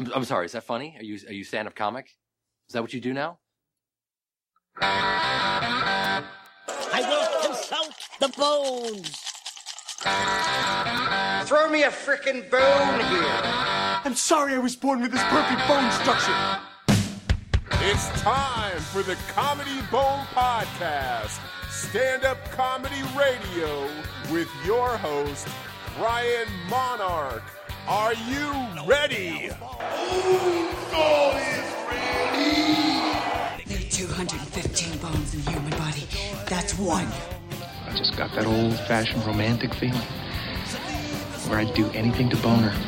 I'm sorry. Is that funny? Are you stand-up comic? Is that what you do now? I will consult the bones. Throw me a frickin' bone here. I'm sorry I was born with this perfect bone structure. It's time for the Comedy Bone Podcast, stand-up comedy radio with your host, Ryan Monarch. Are you ready? God is ready. There are 215 bones in the human body. That's one. I just got that old-fashioned romantic feeling where I'd do anything to bone her.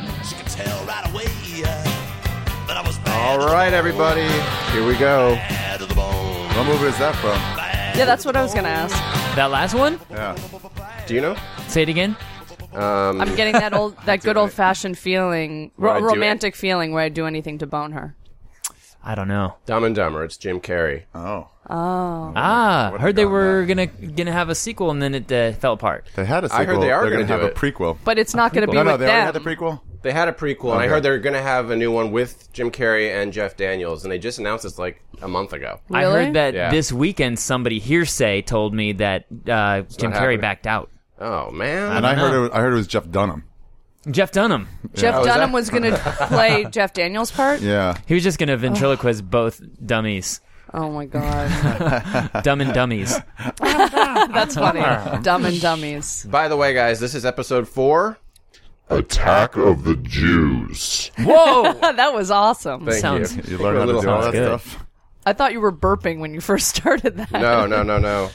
All right, everybody, here we go. What movie is that from? Yeah, that's what I was going to ask. That last one? Yeah. Do you know? Say it again. I'm getting that good old-fashioned feeling, romantic feeling where I'd do anything to bone her. I don't know. Dumb and Dumber. It's Jim Carrey. Oh. Heard they were gonna have a sequel and then it fell apart. They had a sequel. I heard they are going to do have it. a prequel. But it's not going to be No, with they them. already had the prequel? They had a prequel, and I heard they're going to have a new one with Jim Carrey and Jeff Daniels, and they just announced this like a month ago. Really? I heard that Yeah. this weekend somebody hearsay told me that Jim Carrey happening. backed out. Oh, man. And I heard it was Jeff Dunham. Jeff Dunham. Jeff Dunham was going to play Jeff Daniels' part? Yeah. He was just going to ventriloquize both dummies. Oh, my God. Dumb and dummies. That's funny. Dumb and Dummies. By the way, guys, this is episode 4. Attack of the Jews. Whoa! That was awesome. Thank Sounds- you. You learn how to do all that good. stuff. I thought you were burping when you first started that. No.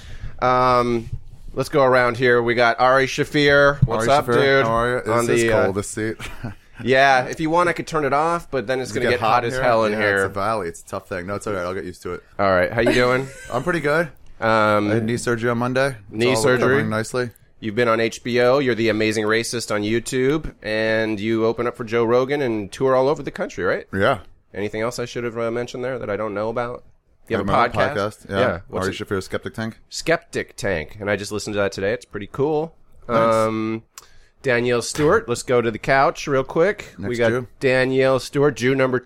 Let's go around here. We got Ari Shafir. What's Ari up, Shafir, dude? How are you? This is cold, this seat. Yeah, if you want, I could turn it off, but then it's going to get hot as hell in It's a here. valley. It's a tough thing. No, it's all right. I'll get used to it. All right, how you doing? I'm pretty good. I had knee surgery on Monday. Knee It's all surgery? recovering nicely. You've been on HBO. You're the Amazing Racist on YouTube, and you open up for Joe Rogan and tour all over the country, right? Yeah. Anything else I should have mentioned there that I don't know about? You have a My own podcast? Yeah. What's Ari it? Shafir, Skeptic Tank. Skeptic Tank, and I just listened to that today. It's pretty cool. Nice. Danielle Stewart. Let's go to the couch real quick. Next we got Jew. Danielle Stewart, Jew number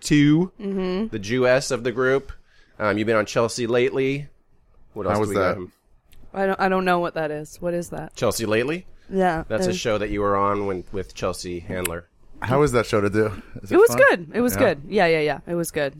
2, the Jewess of the group. You've been on Chelsea Lately. What else How do was we that? got? I don't know what that is. What is that? Chelsea Lately? Yeah. That's a show that you were on with Chelsea Handler. How was that show to do? Is It was fun? good. It was good. Yeah. It was good.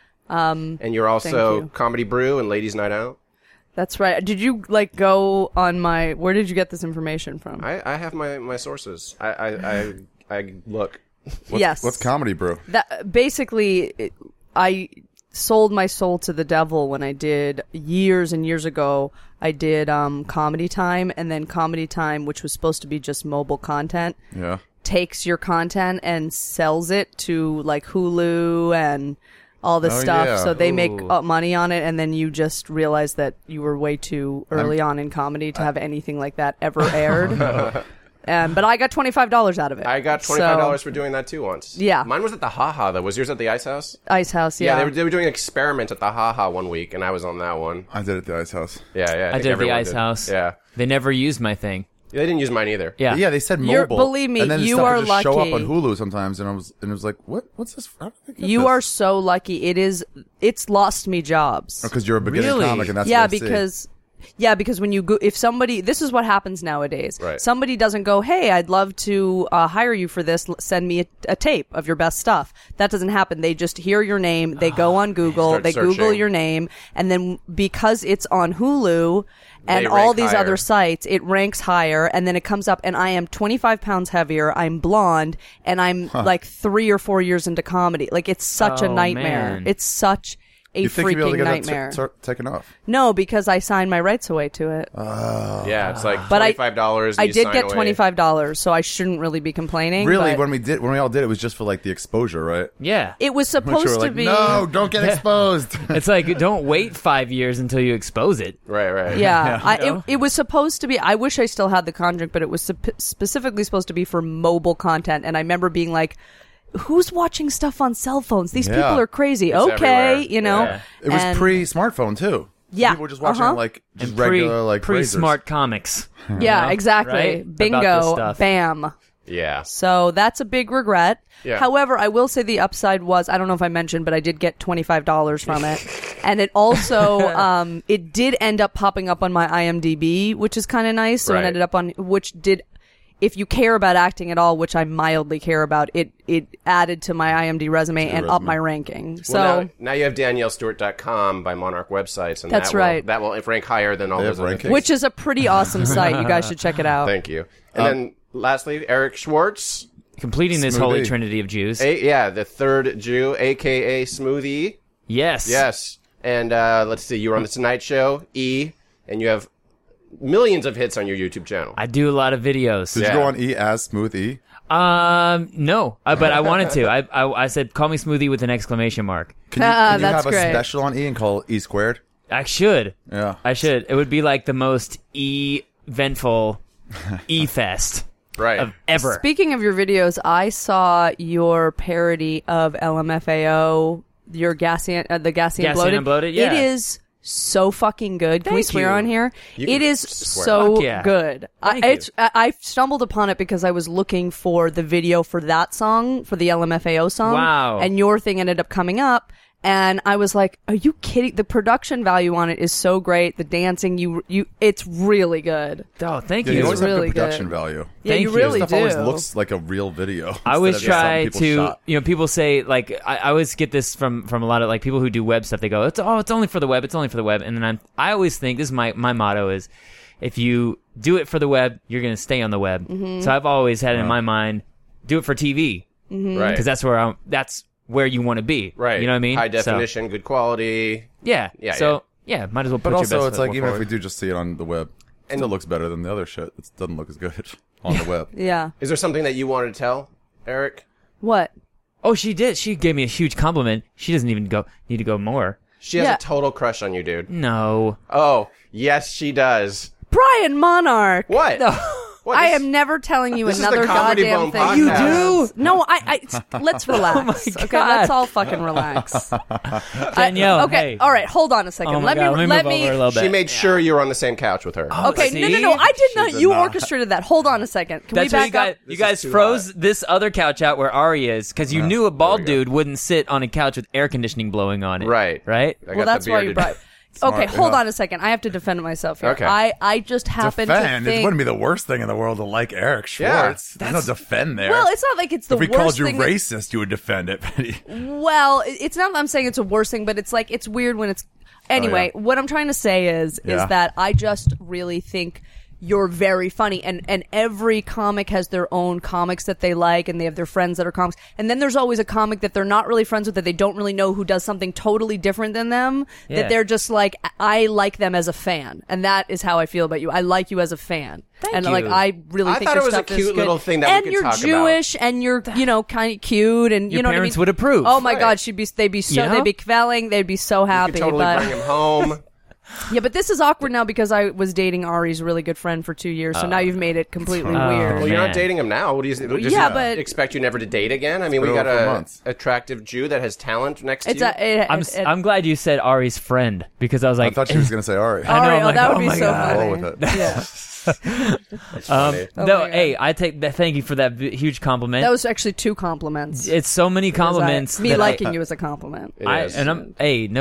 And you're Thank also you. Comedy Brew and Ladies Night Out. That's right. Did you go on where did you get this information from? I have my sources. I look. Yes. What's Comedy Brew? That basically, I sold my soul to the devil when I did years and years ago. I did Comedy Time, and then Comedy Time, which was supposed to be just mobile content, Yeah. takes your content and sells it to like Hulu and all this Oh, stuff. yeah. So they make Ooh. money on it, and then you just realize that you were way too early on in comedy to have anything like that ever aired. But I got $25 out of it. I got $25 for doing that too once. Yeah. Mine was at the Haha though. Was yours at the Ice House? Ice House, yeah. They were doing an experiment at the Haha one week, and I was on that one. I did it at the Ice House. Yeah. I think did the everyone Ice House. Yeah. They never used my thing. They didn't use mine either. Yeah. Yeah, they said You're- mobile. believe me, and then you stuff are would just show up lucky. on Hulu sometimes, and it was like, what's this? How did I get You this? are so lucky. It's lost me jobs. Because you're a beginning Really? comic, and that's Yeah, what I see. because when you go, if somebody, this is what happens nowadays. Right. Somebody doesn't go, hey, I'd love to hire you for this. Send me a tape of your best stuff. That doesn't happen. They just hear your name. They go on Google. Start They Google searching. your name, and then because it's on Hulu and They all rank these higher. other sites, it ranks higher, and then it comes up. And I am 25 pounds heavier. I'm blonde, and I'm like 3 or 4 years into comedy. Like it's such a Oh, nightmare. man. It's such a You think you'd be able to freaking get nightmare. that taken off? No, because I signed my rights away to it. Yeah, it's like But $25. I you did sign get away. $25, so I shouldn't really be complaining. Really, but when we all did, it was just for like the exposure, right? Yeah. it was Which supposed were to like, be. no, don't get exposed. It's like, don't wait 5 years until you expose it. Right. Yeah, it was supposed to be. I wish I still had the contract, but it was specifically supposed to be for mobile content. And I remember being like, "Who's watching stuff on cell phones? These Yeah. people are crazy." It's okay, everywhere. you know. Yeah. It was And- pre-smartphone too. Yeah, People were just watching uh-huh. it like just And regular like pre razors. smart comics. Yeah, know, exactly. right? About this Bingo, stuff. bam. Yeah. So that's a big regret. Yeah. However, I will say the upside was, I don't know if I mentioned, but I did get $25 from it. And it also, it did end up popping up on my IMDb, which is kind of nice. So Right. it ended up on, which did, if you care about acting at all, which I mildly care about, it added to my IMDb resume and up my ranking. So Well, now you have DanielleStewart.com by Monarch websites, and That's right. That will rank higher than all those other things. which is a pretty awesome site. You guys should check it out. Thank you. And then lastly, Eric Schwartz. Completing this Smoothie. holy trinity of Jews. The third Jew, a.k.a. Smoothie. Yes. Yes. And let's see, you were on The Tonight Show, E, and you have millions of hits on your YouTube channel. I do a lot of videos. Did you go on E as Smooth E? No, but I wanted to. I said, call me Smoothie with an exclamation mark. Can you have that's a great. special on E and call it E squared? I should. Yeah. I should. It would be like the most eventful E-fest Right. of ever. Speaking of your videos, I saw your parody of LMFAO, your the Gassy and Gassy and Bloated, yeah. It is so fucking good. Can we Thank swear you. on here? You It can is swear. so Fuck yeah. good. Thank you. I stumbled upon it because I was looking for the video for that song, for the LMFAO song. Wow. And your thing ended up coming up. And I was like, are you kidding? The production value on it is so great. The dancing, it's really good. Oh, thank Yeah, you. you always have really good production good. value. Yeah, Thank you you. really Stuff do. always looks like a real video. I always instead of try something people to, shot. people say, like, I always get this from a lot of, like, people who do web stuff. They go, it's only for the web. It's only for the web. And then I always think, this is my motto is, if you do it for the web, you're going to stay on the web. Mm-hmm. So I've always had it in my mind, do it for TV. Mm-hmm. Right. Because that's where you want to be. Right. You know what I mean? High So, definition, good quality. yeah. Yeah, So, yeah, might as well put But your also, best it's foot like, even forward. if we do just see it on the web, it still looks better than the other shit. It doesn't look as good on the web. Yeah. Is there something that you wanted to tell, Eric? What? Oh, she did. She gave me a huge compliment. She doesn't even need to go more. She has Yeah. a total crush on you, dude. No. Oh, yes, she does. Brian Monarch. What? What? I am never telling you This is another the Comedy goddamn Bone thing. podcast. You do? No, let's relax. Oh my Okay, God. let's all fucking relax. Danielle, okay, hey. all right, hold on a second. Oh my God, let me move over a little bit. She made sure you were on the same couch with her. Okay, See? no, I did not. She's a You knock. orchestrated that. Hold on a second. Can That's we what back up? you guys too froze this other couch out where Ari is because you knew a bald we go. dude wouldn't sit on a couch with air conditioning blowing on it. Right. Right? I got Well, the that's why you bearded- brought. Okay, hold yeah. on a second. I have to defend myself here. Okay. I just happen Defend. to It think. wouldn't be the worst thing in the world to like Eric Schwartz. There's no defend there. Well, it's not like it's the if we worst called you thing. racist, you would defend it. Well, it's not that I'm saying it's a worse thing, but it's like it's weird when it's. Anyway, what I'm trying to say is Yeah. that I just really think you're very funny, and every comic has their own comics that they like, and they have their friends that are comics, and then there's always a comic that they're not really friends with, that they don't really know, who does something totally different than them, Yeah. that they're just like, I like them as a fan, and that is how I feel about you. I like you as a fan. And you. like, I really I think thought your it was a stuff is cute good. little thing that we and could you're talk about. Jewish, and you're kind of cute, and Your you know what I parents mean? would approve. Oh my Right. God, they'd be so You know? they'd be kvelling, they'd be so You happy. could totally but bring him home. yeah, but this is awkward now because I was dating Ari's really good friend for 2 years, so now you've made it completely Oh, weird. Well, you're man. not dating him now. What do you just Yeah, but- expect you never to date again? I mean, we been got over a months. attractive Jew that has talent next It's to you. I'm glad you said Ari's friend because I was I like, thought she was going to say Ari. I know, Ari, I'm like, that would oh be my so God. Roll funny. with it. Yeah, Funny. Oh no, my God. hey, I take that. Thank you for that huge compliment. that was actually 2 compliments. It's so many compliments. Me that liking you is a compliment. It is. I'm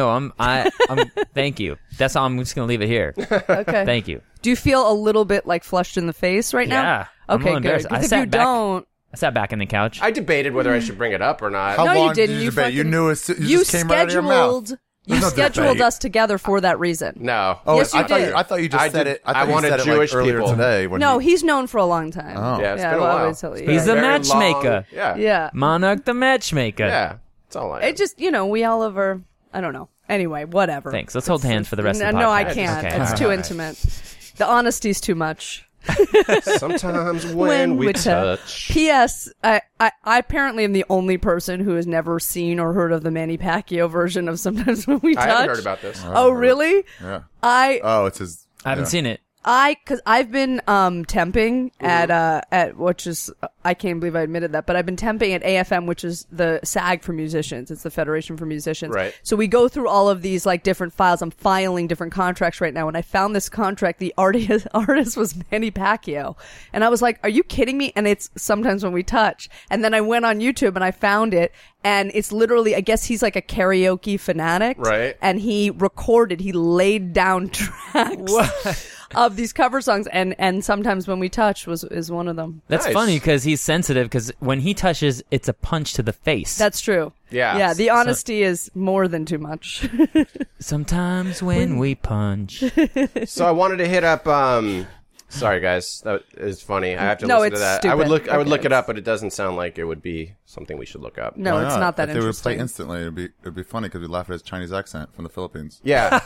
thank you. That's all. I'm just gonna leave it here. Okay. Thank you. Do you feel a little bit like flushed in the face right now? Yeah. I'm a Okay, little good. embarrassed. I Because if sat you back- don't, I sat back in the couch. I debated whether I should bring it up or not. How No, you long didn't. did You you debate? You fucking- knew it. you just came right out of your mouth. scheduled. There's You no scheduled debate. us together for that reason. No. Oh, Yes, you I thought did. I thought you just I said did- it. I I thought you wanted said it Jewish like earlier people. today. When No, you, he's known for a long time. Oh. Yeah, it's Yeah, been a well, I while. always tell you, He's yeah. the Very matchmaker. long- Yeah. Yeah. Monarch the matchmaker. Yeah. That's all I am. It just, we all have our, I don't know. Anyway, whatever. Thanks. Let's hold hands for the rest of the No, I podcast. can't. Okay. It's too intimate. The honesty's too much. Sometimes when we touch. P.S. I apparently am the only person who has never seen or heard of the Manny Pacquiao version of Sometimes When We Touch. I haven't heard about this. Oh, really? Yeah. I Oh, it's his. I haven't yeah. seen it. Because I've been temping at which is I can't believe I admitted that, but I've been temping at AFM, which is the SAG for musicians. It's the Federation for Musicians. Right. So we go through all of these like different files. I'm filing different contracts right now, and I found this contract. The artist was Manny Pacquiao, and I was like, "Are you kidding me?" And it's sometimes when we touch, and then I went on YouTube and I found it. And it's literally, I guess he's like a karaoke fanatic. Right. And he laid down tracks of these cover songs. And sometimes when we touch is one of them. That's Nice. funny because he's sensitive because when he touches, it's a punch to the face. That's true. Yeah. Yeah, the honesty is more than too much. Sometimes when we punch. So I wanted to hit up. Sorry, guys, that is funny. I have to No, listen to it's that. stupid. I would look Okay, it up, but it doesn't sound like it would be something we should look up. No, Why it's not that if they would interesting. play instantly, it'd be funny because we laugh at his Chinese accent from the Philippines. Yeah,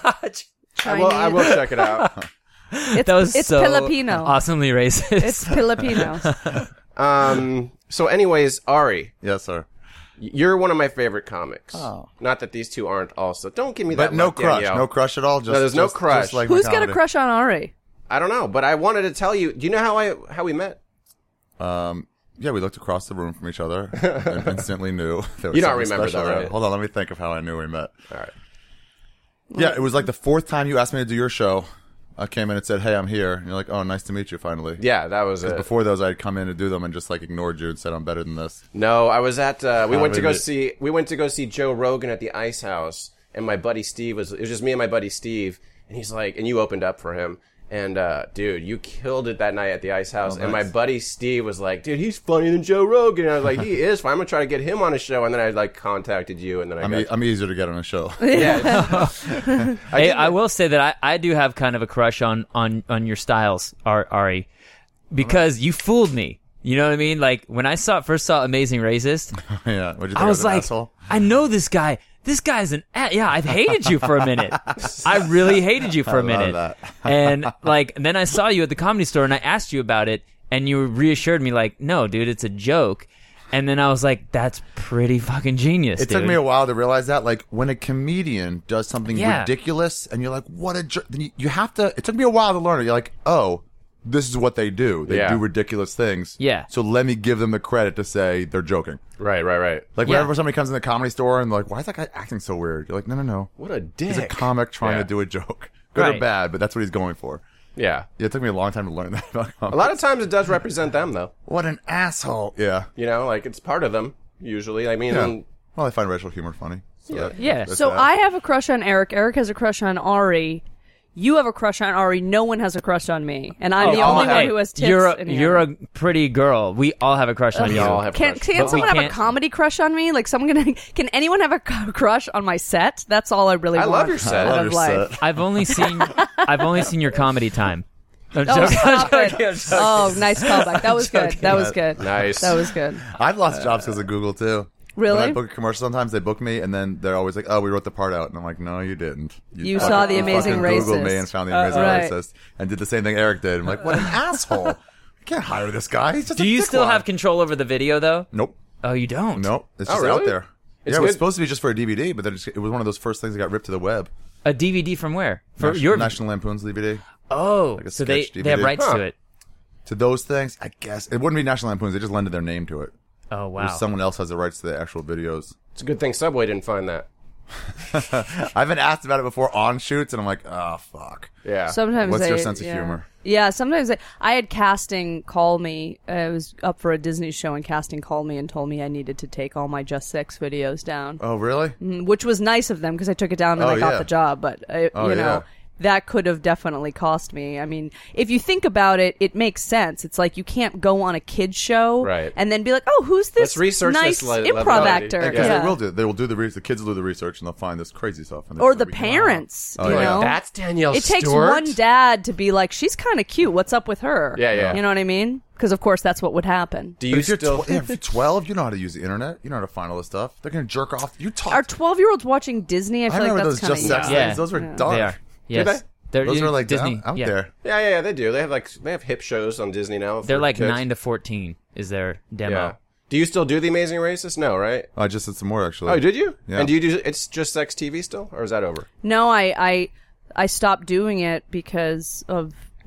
I will check it out. It's so Filipino. awesomely racist. It's Filipino. So, anyways, Ari, Yes, sir. you're one of my favorite comics. Oh. Not that these two aren't also. Don't give me that. But no look, crush, Danielle. no crush at all. Just, No, there's no just- crush. Just like my Who's got a comedy. crush on Ari? I don't know, but I wanted to tell you. Do you know how we met? Yeah, we looked across the room from each other and instantly knew. There was You don't something remember special though, there. right? Hold on, let me think of how I knew we met. All right. Yeah, it was like the fourth time you asked me to do your show. I came in and said, "Hey, I'm here." And you're like, "Oh, nice to meet you, finally." Yeah, that was it. Before those, I'd come in to do them and just like ignored you and said, "I'm better than this." No, I was at. We went to go maybe. see Joe Rogan at the Ice House, and my buddy Steve it was just me and my buddy Steve, and he's like, and you opened up for him. And, dude, you killed it that night at the Ice House. Oh, And nice. my buddy Steve was like, dude, he's funnier than Joe Rogan. And I was like, he is fine. I'm going to try to get him on a show. And then I, like, contacted you. And then I'm easier to get on a show. Yeah. Hey, I will say that I do have kind of a crush on your styles, Ari, because you fooled me. You know what I mean? Like when I first saw Amazing Racist, Yeah. What'd you think? I was an like, asshole? I know this guy. This guy's I've hated you for a minute. I really hated you for a minute. that. And like, then I saw you at the Comedy Store and I asked you about it and you reassured me like, no, dude, it's a joke. And then I was like, that's pretty fucking genius, It dude. took me a while to realize that. Like, when a comedian does something Yeah. ridiculous and you're like, what a jerk. Then you have to, it took me a while to learn it. You're like, oh, this is what they do. They Yeah. do ridiculous things. Yeah. So let me give them the credit to say they're joking. Right. Like, Yeah. whenever somebody comes in the Comedy Store and they're like, why is that guy acting so weird? You're like, no. What a dick. He's a comic trying Yeah. to do a joke. Good Right. or bad, but that's what he's going for. Yeah. Yeah, it took me a long time to learn that about A comics. lot of times it does represent them, though. What an asshole. Yeah. You know, like it's part of them, usually. I mean, Yeah. Well, I find racial humor funny. So Yeah. that- Yeah. that's So that. I have a crush on Eric. Eric has a crush on Ari. You have a crush on Ari. No one has a crush on me, and I'm the only one who has tits. in here. You're a pretty girl. We all have a crush on you. all have Can crushes. But we someone have a can't- comedy crush on me? Like someone can anyone have a crush on my set? That's all I really I want. love your set. out I of love your life. set. I've only seen your comedy time. I'm Oh, joking. stop I'm it. joking, I'm joking. Oh, nice callback. That was good. That was good. Nice. That was good. I've lost jobs because of Google, too. Really? When I book a commercial, sometimes they book me, and then they're always like, "Oh, we wrote the part out," and I'm like, "No, you didn't. You saw The Amazing fucking Googled me Racist. and found the Amazing Right. Racist, and did the same thing Eric did. I'm like, "What an asshole! You can't hire this guy. He's just Do a you still dickwad." have control over the video though? Nope, Oh, you don't. nope. It's Oh, just really? out there. It's Yeah, it was good. supposed to be just for a DVD, but then it was one of those first things that got ripped to the web. A DVD from where? For National, your National Lampoon's DVD. Oh, a so they sketch have DVD. rights Huh. to it. To those things, I guess it wouldn't be National Lampoon's. They just lended their name to it. Oh Or wow. someone else has the rights to the actual videos. It's a good thing Subway didn't find that. I've been asked about it before on shoots, and I'm like, "Oh fuck." Yeah. Sometimes What's they, your sense of yeah. humor? Yeah, sometimes I had casting call me. I was up for a Disney show, and casting called me and told me I needed to take all my Just Sex videos down, Oh really? which was nice of them because I took it down and Oh, I got yeah. the job. But Oh, you know. yeah. That could have definitely cost me. I mean, if you think about it, it makes sense. It's like you can't go on a kids show Right. and then be like, "Oh, who's this Let's research nice this improv level. actor?" Yeah, Because Yeah. they will do. They will do the research. The kids will do the research, and they'll find this crazy stuff. And Or they'll the be, parents, wow. you Oh, yeah. know. That's Danielle It takes Stewart. one dad to be like, "She's kind of cute. What's up with her?" Yeah, yeah. You know what I mean? Because of course that's what would happen. Do But you if you're, still? if you're 12, you know how to use the internet. You know how to find all this stuff. They're gonna jerk off. You talk. Are 12-year-olds watching Disney? I I feel remember like those that's kind Just of Sex Yeah. things. Those were Yeah. dark. They are. Yes. they? They're Those are like Disney. out yeah. there. Yeah, they do. They have hip shows on Disney now. They're for like kids. 9 to 14 is their demo. Yeah. Do you still do The Amazing Racist? No, right? I just did some more actually. Oh, did you? Yeah. And do you do It's Just Sex TV still, or is that over? No, I stopped doing it because of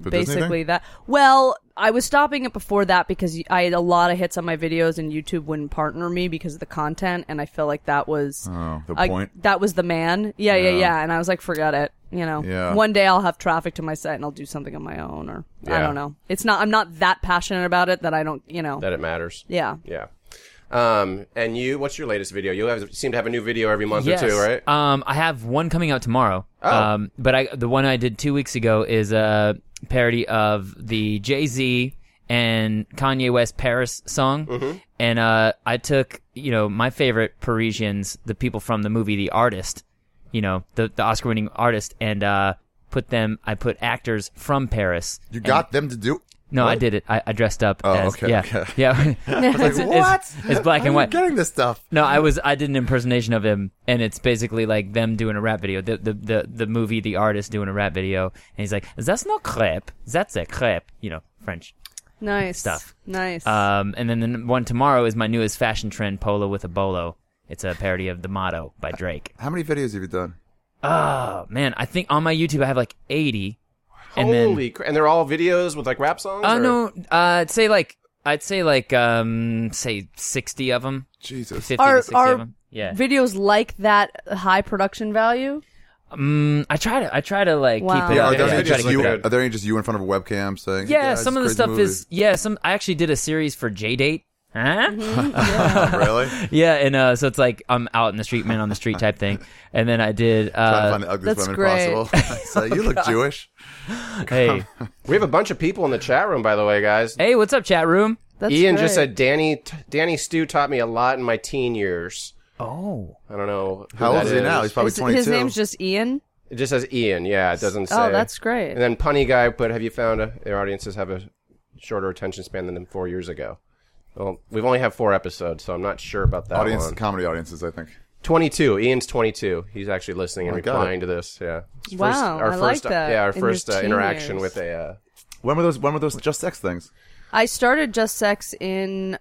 basically that. Well, I was stopping it before that because I had a lot of hits on my videos and YouTube wouldn't partner me because of the content, and I felt like that was the point. That was the man. Yeah. And I was like, forget it. One day I'll have traffic to my site and I'll do something on my own, or I don't know. I'm not that passionate about it that I don't, that it matters. Yeah. Yeah. And you, what's your latest video? You seem to have a new video every month or two, right? I have one coming out tomorrow. Oh. But the one I did 2 weeks ago is a parody of the Jay-Z and Kanye West Paris song. Mm-hmm. And I took, my favorite Parisians, the people from the movie The Artist, the Oscar-winning artist, and I put actors from Paris. You got them to do... No, what? I did it. I dressed up. Oh, as, okay. Yeah, okay. yeah. It's black and white. Getting this stuff. No, I did an impersonation of him, and it's basically like them doing a rap video. The movie, The Artist, doing a rap video, and he's like, "That's not crepe. That's a crepe." French. Nice stuff. Nice. And then the one tomorrow is my newest fashion trend, polo with a bolo. It's a parody of The Motto by Drake. How many videos have you done? Oh man, I think on my YouTube I have like 80. And they're all videos with like rap songs? No, I'd say 60 of them. Jesus. 50 to 60 of them. Yeah. Videos like that high production value? I try to like Wow. keep it. Yeah, Are there any just you in front of a webcam saying? Yeah, hey, some of the stuff is I actually did a series for J-Date. Huh? Yeah. Really? Yeah, and so it's like I'm out in the street, man on the street type thing. And then I did trying to find the ugliest that's women great. possible. So you look Jewish. Hey, we have a bunch of people in the chat room, by the way, guys. Hey, what's up, chat room? That's Ian great. just said Danny Stu taught me a lot in my teen years. Oh, I don't know who How old that is he now? He's probably 22. His name's just Ian? It just says Ian. Yeah, it doesn't say. Oh, that's great. And then Punny Guy put, have you found their audiences have a shorter attention span than 4 years ago? Well, we've only had 4 episodes, so I'm not sure about that one. Comedy audiences, I think. 22. Ian's 22. He's actually listening and replying to this. Yeah. Wow, I like that. Yeah, our In first your teen interaction years. with a... When were those Just Sex things? I started Just Sex in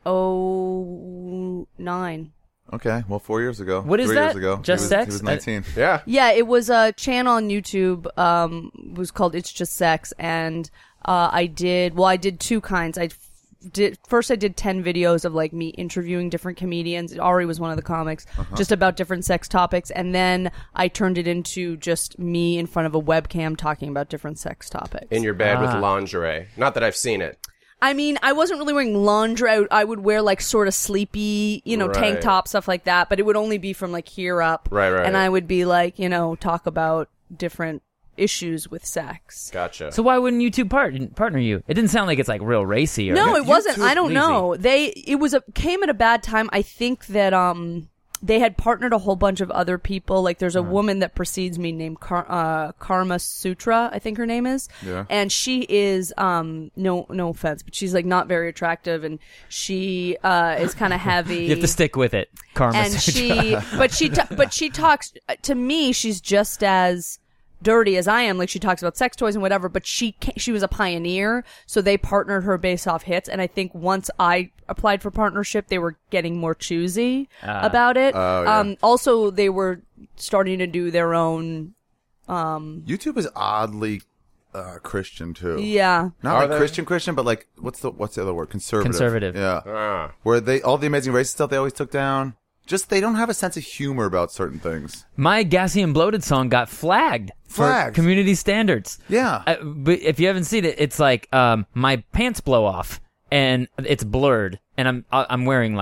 2009. Okay, well, 4 years ago. What is 3 that? years ago. Just Sex? He was 19. Yeah. Yeah, it was a channel on YouTube. It was called It's Just Sex, and I did 2 kinds. I did 10 videos of like me interviewing different comedians. Ari was one of the comics, just about different sex topics, and then I turned it into just me in front of a webcam talking about different sex topics. In your bed with lingerie. Not that I've seen it. I mean, I wasn't really wearing lingerie. I would wear like sort of sleepy, Right. tank top, stuff like that, but it would only be from like here up. Right. And I would be like, talk about different issues with sex. Gotcha. so why wouldn't YouTube partner you? It didn't sound like it's like real racy. Or No, it wasn't. YouTube I don't lazy. know. Came at a bad time. I think that they had partnered a whole bunch of other people. Like there's a woman that precedes me named Karma Sutra, I think her name is. Yeah. And she is no offense, but she's like not very attractive, and she is kind of heavy. You have to stick with it, Karma. And Sutra. she talks to me. She's just as dirty as I am. Like she talks about sex toys and whatever, but she was a pioneer, so they partnered her based off hits. And I think once I applied for partnership, they were getting more choosy about it. yeah. Also, they were starting to do their own. YouTube is oddly Christian too. Yeah. Not Are like they? Christian, but like what's the other word? Conservative. Conservative. Yeah. Where all the Amazing Race stuff they always took down. Just they don't have a sense of humor about certain things. My Gassy and Bloated song got flagged for community standards. Yeah. But if you haven't seen it, it's like my pants blow off and it's blurred, and I'm wearing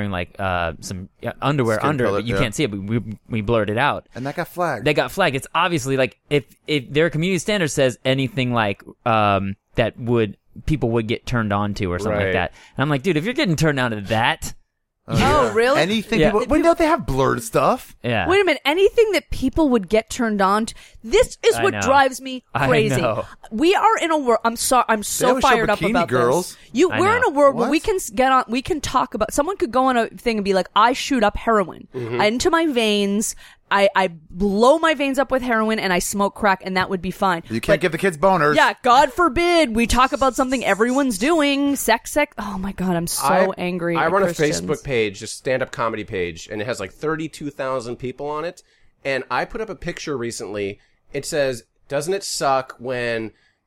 some underwear Skin under it, color, but you yeah. can't see it. But we blurred it out. And that got flagged. They got flagged. It's obviously like if their community standard says anything like that people would get turned on to or something like Right. that. And I'm like, dude, if you're getting turned on to that, Oh, really? Anything Yeah. people. Well, no, they have blurred stuff. yeah. Wait a minute. Anything that people would get turned on to. This is I what know. drives me I crazy. know. We are in a world. I'm so always show fired up bikini about girls. this. I We're in know. a world where What? we can get on. We can talk about. Someone could go on a thing and be like, "I shoot up heroin into my veins. I blow my veins up with heroin and I smoke crack, and that would be fine." You can't give the kids boners. Yeah, God forbid we talk about something everyone's doing. Sex. Oh my God, I'm so angry. I at run Christians. a Facebook page, just stand-up comedy page, and it has like 32,000 people on it. And I put up a picture recently. It says, "Doesn't it suck when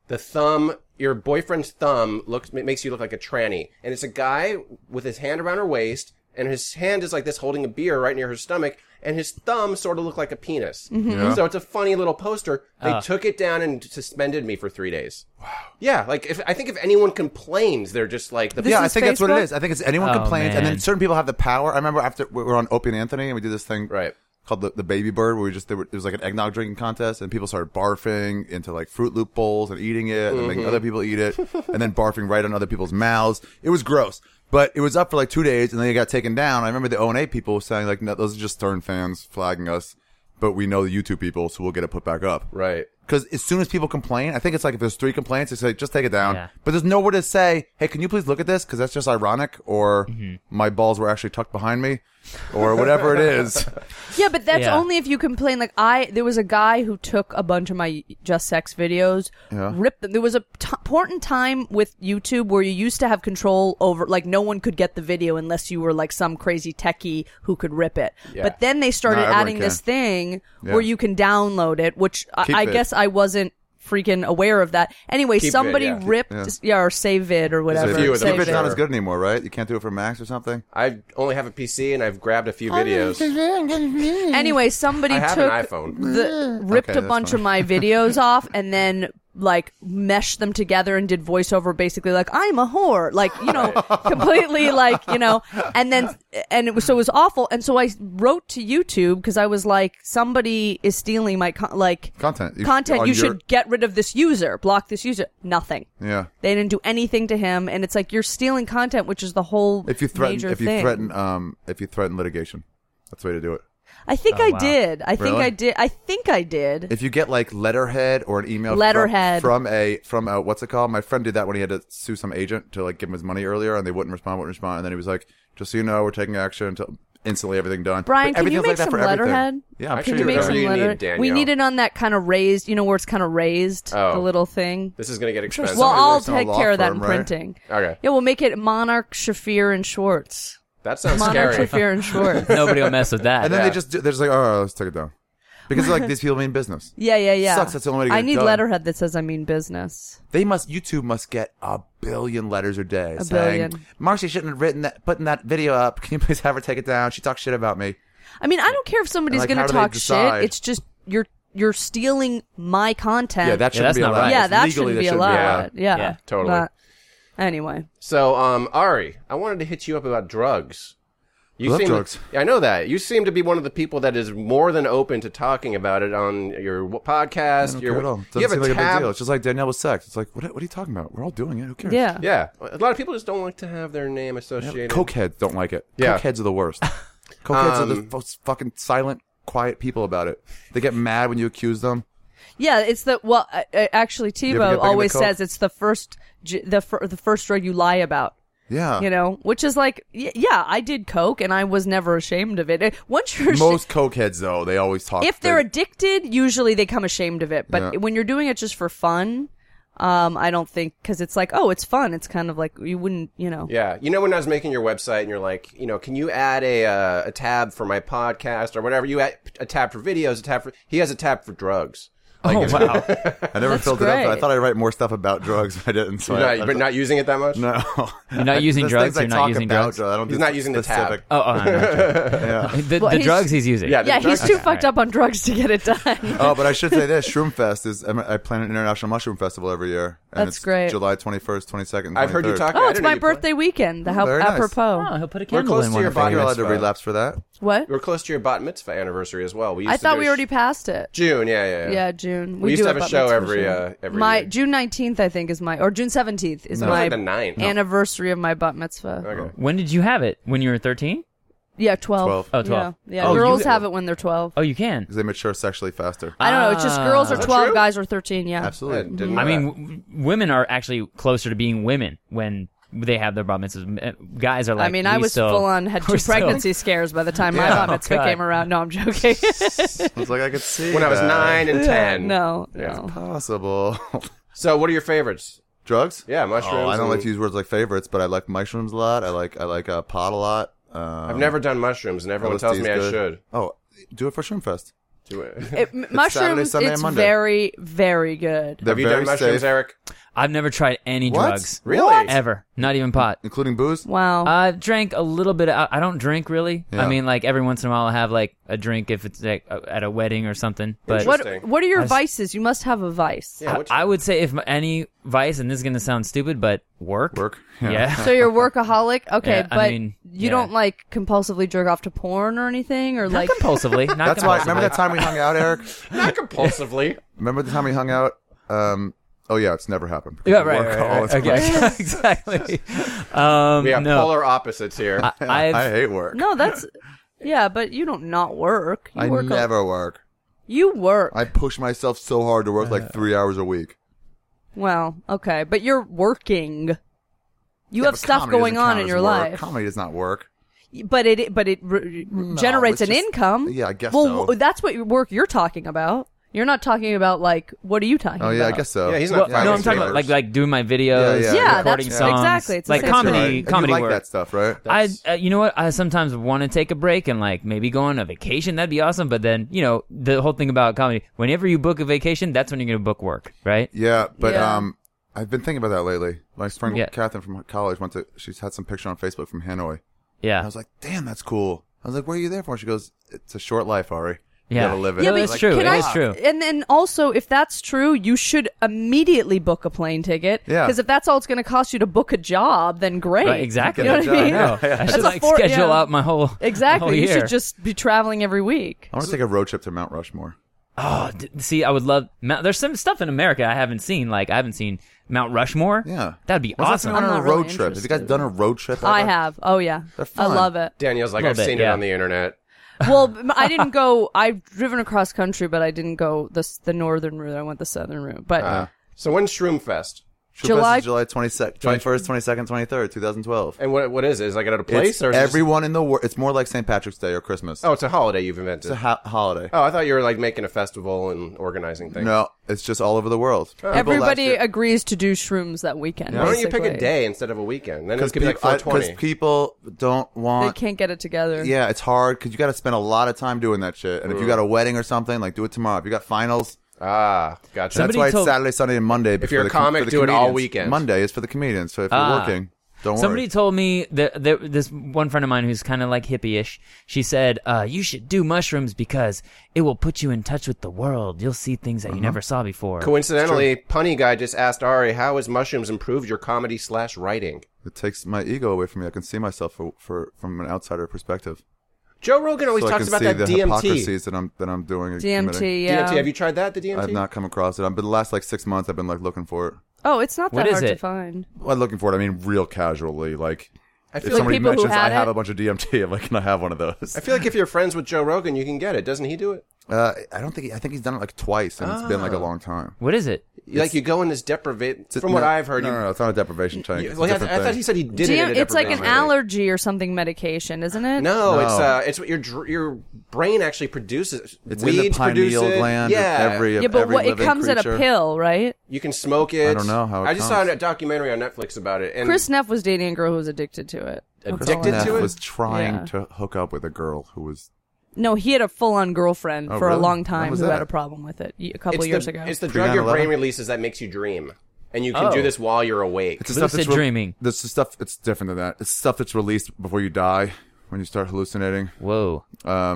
the thumb, your boyfriend's thumb makes you look like a tranny. And it's a guy with his hand around her waist, and his hand is like this holding a beer right near her stomach, and his thumb sort of looked like a penis. Mm-hmm. Yeah. So it's a funny little poster. They took it down and suspended me for 3 days. Wow. Yeah, like I think if anyone complains, they're just like Yeah, I think that's what it is. I think it's anyone Oh, complains, and then man. certain people have the power. I remember after we were on Opie and Anthony, and we did this thing called the Baby Bird, where it was like an eggnog drinking contest, and people started barfing into like Fruit Loop bowls and eating it, and making other people eat it, and then barfing right on other people's mouths. It was gross. But it was up for like 2 days, and then it got taken down. I remember the O&A people saying, like, no, those are just Stern fans flagging us, but we know the YouTube people, so we'll get it put back up. Right. Because as soon as people complain, I think it's like if there's 3 complaints, they say, just take it down. Yeah. But there's nowhere to say, hey, can you please look at this? Because that's just ironic, or my balls were actually tucked behind me, or whatever it is. Yeah, but that's Yeah. only if you complain. Like there was a guy who took a bunch of my Just Sex videos, ripped them. There was a point in time with YouTube where you used to have control over, like no one could get the video unless you were like some crazy techie who could rip it. Yeah. But then they started Now everyone adding this can. thing Yeah. where you can download it, which Keep I it. guess I wasn't freaking aware of that. Anyway, Keep somebody vid, yeah. ripped, or save vid or whatever. a few of them Save Keep it's vid. not as good anymore, right? You can't do it for Max or something? I only have a PC, and I've grabbed a few videos. Anyway, somebody I have took an iPhone. ripped Okay, a that's bunch fine. of my videos off and then like meshed them together and did voiceover basically like I'm a whore, like, you know, completely like, you know, and it was awful. And so I wrote to YouTube because I was like, somebody is stealing my Content. You should get rid of this user, block this user. Nothing. Yeah. They didn't do anything to him, and it's like you're stealing content, which is the whole If you major thing. threaten litigation, that's the way to do it. I think Oh, I wow. did. I think Really? I did. I think I did. If you get like letterhead or an email Letterhead. from a what's it called? My friend did that when he had to sue some agent to like give him his money earlier, and they wouldn't respond, and then he was like, just so you know, we're taking action until instantly everything done. Brian, But can you everything's make like that some for everything. letterhead? Yeah, I'm Actually, Can sure you make whatever some you need, letterhead? Danielle. We need it on that kind of raised, you know, where it's kind of raised, Oh. the little thing. This is going to get expensive. Well, I'll works in a take law care of that firm, in right? printing. Okay. Yeah, we'll make it Monarch, Shafir, and Schwartz. That sounds Monarch, scary. Shafir, and Schwartz. Nobody will mess with that. And then Yeah. they're just like, oh, let's take it down. Because like these people mean business. Yeah. Sucks, that's the only way to get I it need done. letterhead that says I mean business. YouTube must get a billion letters a day A saying, billion. Marcy shouldn't have putting that video up. Can you please have her take it down? She talks shit about me. I mean, I don't care if somebody's Like, going how to do they talk shit. decide? It's just you're stealing my content. Yeah, that shouldn't that's be not allowed. right. Yeah, that Legally, shouldn't be that allowed. Yeah, Yeah, totally. But anyway, So, Ari, I wanted to hit you up about drugs. You love seem drugs. Yeah, I know that. You seem to be one of the people that is more than open to talking about it on your podcast. I don't care at all. You Doesn't have seem a like a big tab. deal. It's just like Danielle with sex. It's like, what are you talking about? We're all doing it. Who cares? yeah. Yeah, a lot of people just don't like to have their name associated. Cokeheads don't like it. Yeah. Cokeheads are the worst. Cokeheads are the most fucking silent, quiet people about it. They get mad when you accuse them. Yeah, it's actually You ever get back Tebow into always coke? says it's the first the first drug you lie about. Yeah. You know, which is like, yeah, I did coke and I was never ashamed of it. Once you're Most cokeheads, though, they always talk. if they're addicted, usually they come ashamed of it. But Yeah. when you're doing it just for fun, I don't think, because it's like, oh, it's fun. It's kind of like you wouldn't, you know. Yeah, you know when I was making your website and you're like, you know, can you add a tab for my podcast or whatever? You add a tab for videos, he has a tab for drugs. Oh, wow. I never That's filled it up. great. I thought I'd write more stuff about drugs. I didn't. So But not using it that much? No. You're not using There's drugs? things I You're not talk using about drugs? I don't He's do not using the tab. specific. Oh, I'm not sure. Yeah. The Well, he's- drugs he's using. Yeah, the Yeah, he's drugs- too fucked up on drugs to get it done. Oh, but I should say this: Shroomfest is. I plan an international mushroom festival every year. And That's it's great. July 21st, 22nd. I've heard you 23rd. talk. Oh, I it's didn't know my you play. birthday weekend. Very nice. Apropos. Oh, he'll put a We're candle close in to one your of bar You're allowed to mitzvah. relapse for that. What? We're close to your bat mitzvah anniversary as well. We used I to thought do we a already passed it. June, yeah. Yeah, June. We used do to have a bat show mitzvah every my year. June 19th, I think, is or June 17th is No, it was my like the 9th. No. anniversary of my bat mitzvah. Okay. When did you have it? When you were 13? Yeah, 12. 12. Oh, 12. Yeah, Oh, girls you- have it when they're 12. Oh, you can. Because they mature sexually faster. I don't know. It's just girls are Is that 12, true? guys are 13. Yeah. Absolutely. Didn't know I mean, that. women are actually closer to being women when they have their bat mitzvahs. Guys are like, I mean, I we was still, full on had 2 we're still- pregnancy scares by the time my Yeah. bat mitzvah Oh, God. came around. No, I'm joking. I was like, I could see when I was that. 9 and 10. no, Yeah. no. Possible. So, what are your favorites? Drugs? Yeah, mushrooms. Oh, I don't and- like to use words like favorites, but I like mushrooms a lot. I like pot a lot. I've never done mushrooms, and everyone tells LSD me is I good. should. Oh, do it for Shroomfest. Mushrooms, Sunday, it's and Monday. very, very good. They're Have you done very mushrooms, safe. Eric? I've never tried any What? drugs. Really? Ever. Not even pot. Including booze? Wow. I've drank a little bit. I don't drink really. Yeah. I mean, like every once in a while, I have like a drink if it's like at a wedding or something. But Interesting. What are your I s- vices? You must have a vice. Yeah, I would say if any vice, and this is gonna sound stupid, but work. Work? Yeah. So you're a workaholic? Okay, Yeah, I but mean, you yeah. don't like compulsively jerk off to porn or anything? Or Not like compulsively. Not That's why. compulsively. Remember that time we hung out, Eric? Not compulsively. Remember the time we hung out? Oh yeah, it's never happened. Yeah, We right, work right, all right. the time. Okay, exactly. We have no. polar opposites here. I hate work. No, that's yeah, but you don't not work. You I work never work. You work. I push myself so hard to work like 3 hours a week. Well, okay, but you're working. You Yeah, have but stuff comedy going doesn't on count in as your work. life. Comedy does not work. But it generates it's an just- income. yeah, I guess well, so. that's what work you're talking about. You're not talking about like what are you talking about? Oh yeah, I guess so. Yeah, he's Well, not no, filing I'm talking about papers. like doing my videos, Yeah, Yeah, recording that's songs, exactly. It's the like same comedy, thing. Right. And comedy you like work. that stuff, right? You know what? I sometimes want to take a break and like maybe go on a vacation. That'd be awesome. But then the whole thing about comedy, whenever you book a vacation, that's when you're going to book work, right? Yeah, but Yeah. I've been thinking about that lately. My friend Yeah. Catherine from college she's had some picture on Facebook from Hanoi. Yeah. I was like, damn, that's cool. I was like, what are you there for? She goes, it's a short life, Ari. You Yeah. gotta live it. Yeah, No, but it's true. can It I- is true. And then also, if that's true, you should immediately book a plane ticket. Yeah. Because if that's all it's going to cost you to book a job, then great. Right, exactly. You know what I mean? No, I That's should a like four- schedule yeah. out my whole Exactly. whole You year. should just be traveling every week. I want to take a road trip to Mount Rushmore. Oh, see, I would love. There's some stuff in America I haven't seen. Like I haven't seen Mount Rushmore. Yeah. That'd be When's the last awesome. time you went on I'm a not road really trip? Have you guys interested. done a road trip ever? I have. Oh, yeah. They're I fun. love it. Danielle's like, Little I've bit, seen it yeah. on the internet. Well, I didn't go. I've driven across country, but I didn't go the northern route. I went the southern route. But So when's Shroom Fest? July- July 21st, 22nd, 23rd, 2012. And what is it? Is it like at a place? It's or is it everyone in the world. It's more like St. Patrick's Day or Christmas. just... Oh, it's a holiday you've invented. It's a holiday. Oh, I thought you were like making a festival and organizing things. No, it's just all over the world. People last everybody year- agrees to do shrooms that weekend. Why don't you pick a basically. day instead of a weekend? Then it could be like because 420. people don't They want. can't get it together. Yeah, it's hard because you got to spend a lot of time doing that shit. And if you got a wedding or something, like do it tomorrow. If you got finals, Ah, gotcha. Somebody that's why told- it's Saturday, Sunday, and Monday. If you're a comic, do it all weekend. Monday is for the comedians. So if you're working, don't Somebody worry. told me that this one friend of mine who's kind of like hippie-ish. She said, "You should do mushrooms because it will put you in touch with the world. You'll see things that you never saw before." Coincidentally, Punny Guy just asked Ari, how has mushrooms improved your comedy/writing? It takes my ego away from me. I can see myself from an outsider perspective. Joe Rogan always So I talks can about see that the DMT. hypocrisies that I'm doing. and committing. DMT, yeah. DMT, have you tried that, the DMT? I've not come across it. I've been the last like 6 months. I've been like looking for it. Oh, it's not What that is hard to it? find. Well, looking for it. I mean, real casually. Like, I if feel like somebody people who mentions I had have it- a bunch of DMT, I'm like, can I have one of those? I feel like if you're friends with Joe Rogan, you can get it. Doesn't he do it? I don't think. I think he's done it like twice, and it's been like a long time. What is it? Like you go in this deprivation. From what I've heard, no, it's not a deprivation tank. It's a well, different I thought thing. he said he did it. In a It's like an deprivation tank. allergy or something medication, isn't it? No, No. it's what your brain actually produces. It's in the Weeds produce pineal it. gland. Yeah, Every Yeah, but every what, it living comes in creature. a pill, right? you can smoke it. I don't know how it I just comes. saw a documentary on Netflix about it. And Chris Neff was dating a girl who was addicted to it. That's all I Addicted know. to Neff it? was trying Yeah. to hook up with a girl who was. No, he had a full-on girlfriend Oh, for a really? long When time was who had that? a problem with it a couple it's years the, ago. It's the drug your 9/11? brain releases that makes you dream, and you can Oh. do this while you're awake. It's the stuff Lucid that's dreaming. This is stuff. It's different than that. It's stuff that's released before you die when you start hallucinating. Whoa.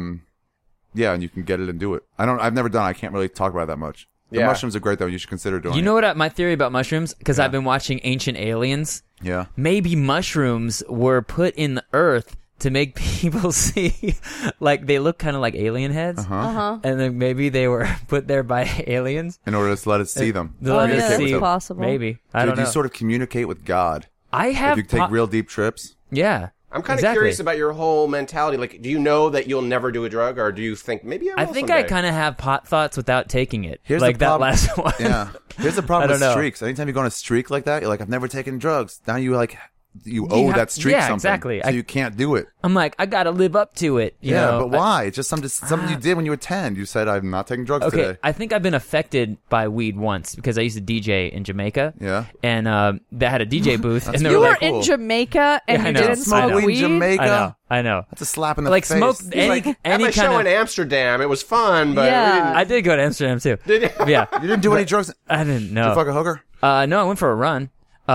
Yeah, and you can get it and do it. I've never done it. I can't really talk about it that much. The Yeah. mushrooms are great though. You should consider doing You it. know what my theory about mushrooms? Because I've been watching Ancient Aliens. Yeah. Maybe mushrooms were put in the earth to make people see, like they look kind of like alien heads, Uh-huh. and then maybe they were put there by aliens. In order to let us see them. To let yeah, us that's see- possible. Maybe I Dude, don't know. you sort of communicate with God. I have. If you take real deep trips. Yeah. I'm kind of exactly. curious about your whole mentality. Like, do you know that you'll never do a drug, or do you think maybe I will I think someday? I kind of have pot thoughts without taking it. Here's like the that problem. last one. Yeah. Here's the problem I with don't know. streaks. Anytime you go on a streak like that, you're like, I've never taken drugs. Now you like you owe that streak something. Exactly. So you can't do it. I'm like, I gotta live up to it. You know? But why? It's just something you did when you were 10. You said, I'm not taking drugs today. I think I've been affected by weed once because I used to DJ in Jamaica. Yeah. And they had a DJ booth. and they You were were like, in Jamaica and you didn't smoke weed? in Jamaica. I know. That's a slap in the like face. smoke any Like, any at my kind show of. in Amsterdam, it was fun, but Yeah. I did go to Amsterdam too. we didn't. Yeah. You didn't do any drugs? I didn't know. Did you fuck a hooker? No, I went for a run.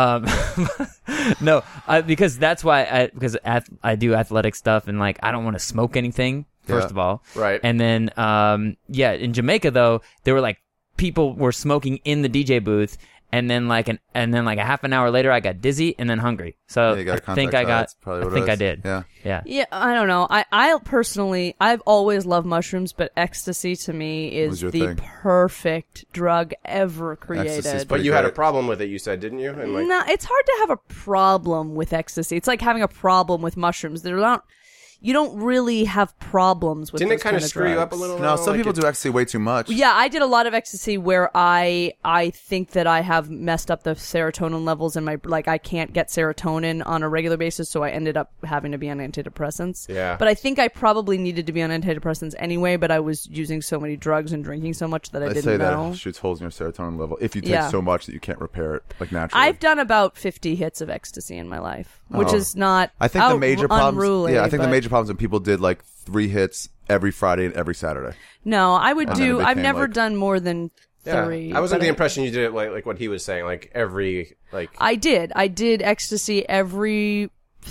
No, because that's why because I do athletic stuff and like I don't want to smoke anything first of all, Right. And then in Jamaica though there were like people were smoking in the DJ booth, and then like a half an hour later I got dizzy and then hungry. So you got I think contact high. I did. Yeah. Yeah, I don't know. I personally, I've always loved mushrooms, but ecstasy to me is Was your the thing? perfect drug ever Ecstasy's created. But you had a problem with it, you said, didn't you? And like, No, it's hard to have a problem with ecstasy. It's like having a problem with mushrooms. They're not. You don't really have problems with. didn't it those kind of kind screw you up a little? No, though? some Like people it- do ecstasy way too much. Yeah, I did a lot of ecstasy where I think that I have messed up the serotonin levels in my, like I can't get serotonin on a regular basis, so I ended up having to be on antidepressants. Yeah. But I think I probably needed to be on antidepressants anyway, but I was using so many drugs and drinking so much that I I didn't say know. that shoots holes in your serotonin level if you take Yeah. so much that you can't repair it, like naturally. I've done about 50 hits of ecstasy in my life, which Oh. is not I think the major problems. unruly, Yeah, I think the but- major problems when people did like 3 hits every Friday and every Saturday. No, I would And then do. it I've became, never like- done more than Yeah. 3. I was under but the impression you did it like what he was saying, like every like. I did ecstasy every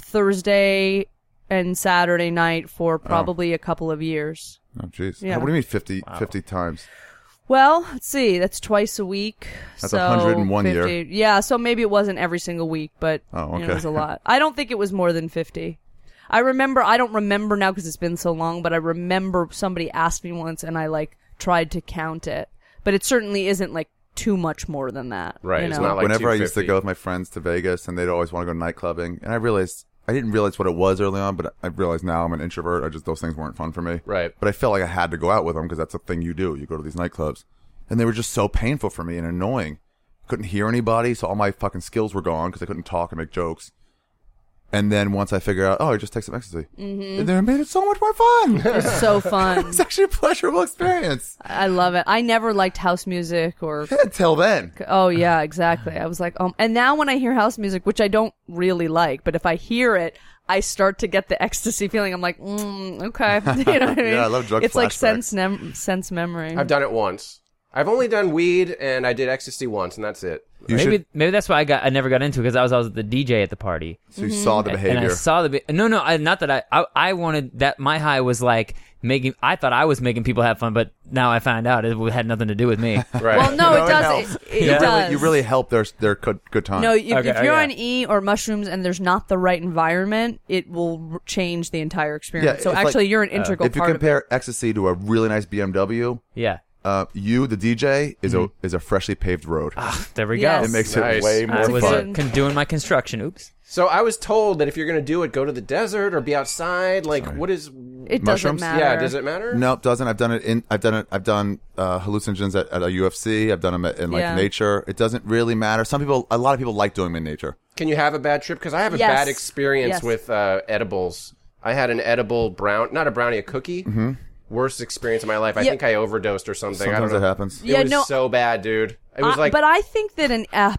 Thursday and Saturday night for probably a couple of years. Oh, jeez. Yeah. What do you mean 50 times? Well, let's see. That's twice a week. That's so 101 year. 50. Yeah, so maybe it wasn't every single week, but Oh, it okay. was a lot. I don't think it was more than 50. I don't remember now because it's been so long, but I remember somebody asked me once and I like tried to count it. But it certainly isn't like too much more than that. Right, You it's know? not like Whenever I used to 250. go with my friends to Vegas and they'd always want to go nightclubbing, and I didn't realize what it was early on, but I realize now I'm an introvert. Those things weren't fun for me. Right. But I felt like I had to go out with them because that's a thing you do. You go to these nightclubs. And they were just so painful for me and annoying. Couldn't hear anybody, so all my fucking skills were gone because I couldn't talk and make jokes. And then once I figured out, I just take some ecstasy. Mm-hmm. And then it made it so much more fun. It's so fun. It's actually a pleasurable experience. I love it. I never liked house music or. Until then. Oh yeah, exactly. I was like, and now when I hear house music, which I don't really like, but if I hear it, I start to get the ecstasy feeling. I'm like, okay, you know what I mean? Yeah, I love drug It's like flashbacks. sense memory. I've done it once. I've only done weed and I did ecstasy once, and that's it. Maybe that's why I never got into it because I was the DJ at the party. So you saw the behavior. And I saw not that I wanted that. My high was like I thought I was making people have fun, but now I found out it had nothing to do with me. Right. Well, no, No, it it does. helps. It does. You really help their good time. No, if you're yeah. on E or mushrooms and there's not the right environment, it will change the entire experience. So it's like- actually, you're an integral if you part of it. compare ecstasy to a really nice BMW, Yeah. you, the DJ, is a freshly paved road. There we Yes. go. It makes Nice. it way I more was fun. doing my construction. Oops. So I was told that if you're going to do it, go to the desert or be outside. Like, what is? It doesn't Mushrooms? matter. Yeah, does it matter? No, it doesn't. I've done hallucinogens at a UFC. I've done them in Yeah. nature. It doesn't really matter. A lot of people like doing them in nature. Can you have a bad trip? Because I have a Yes. bad experience Yes. with edibles. I had an edible not a brownie, a cookie. Mm-hmm. Worst experience of my life. I Yeah. think I overdosed or something. I Sometimes don't it know. happens. It Yeah, was no- so bad, dude. It was like, but I think that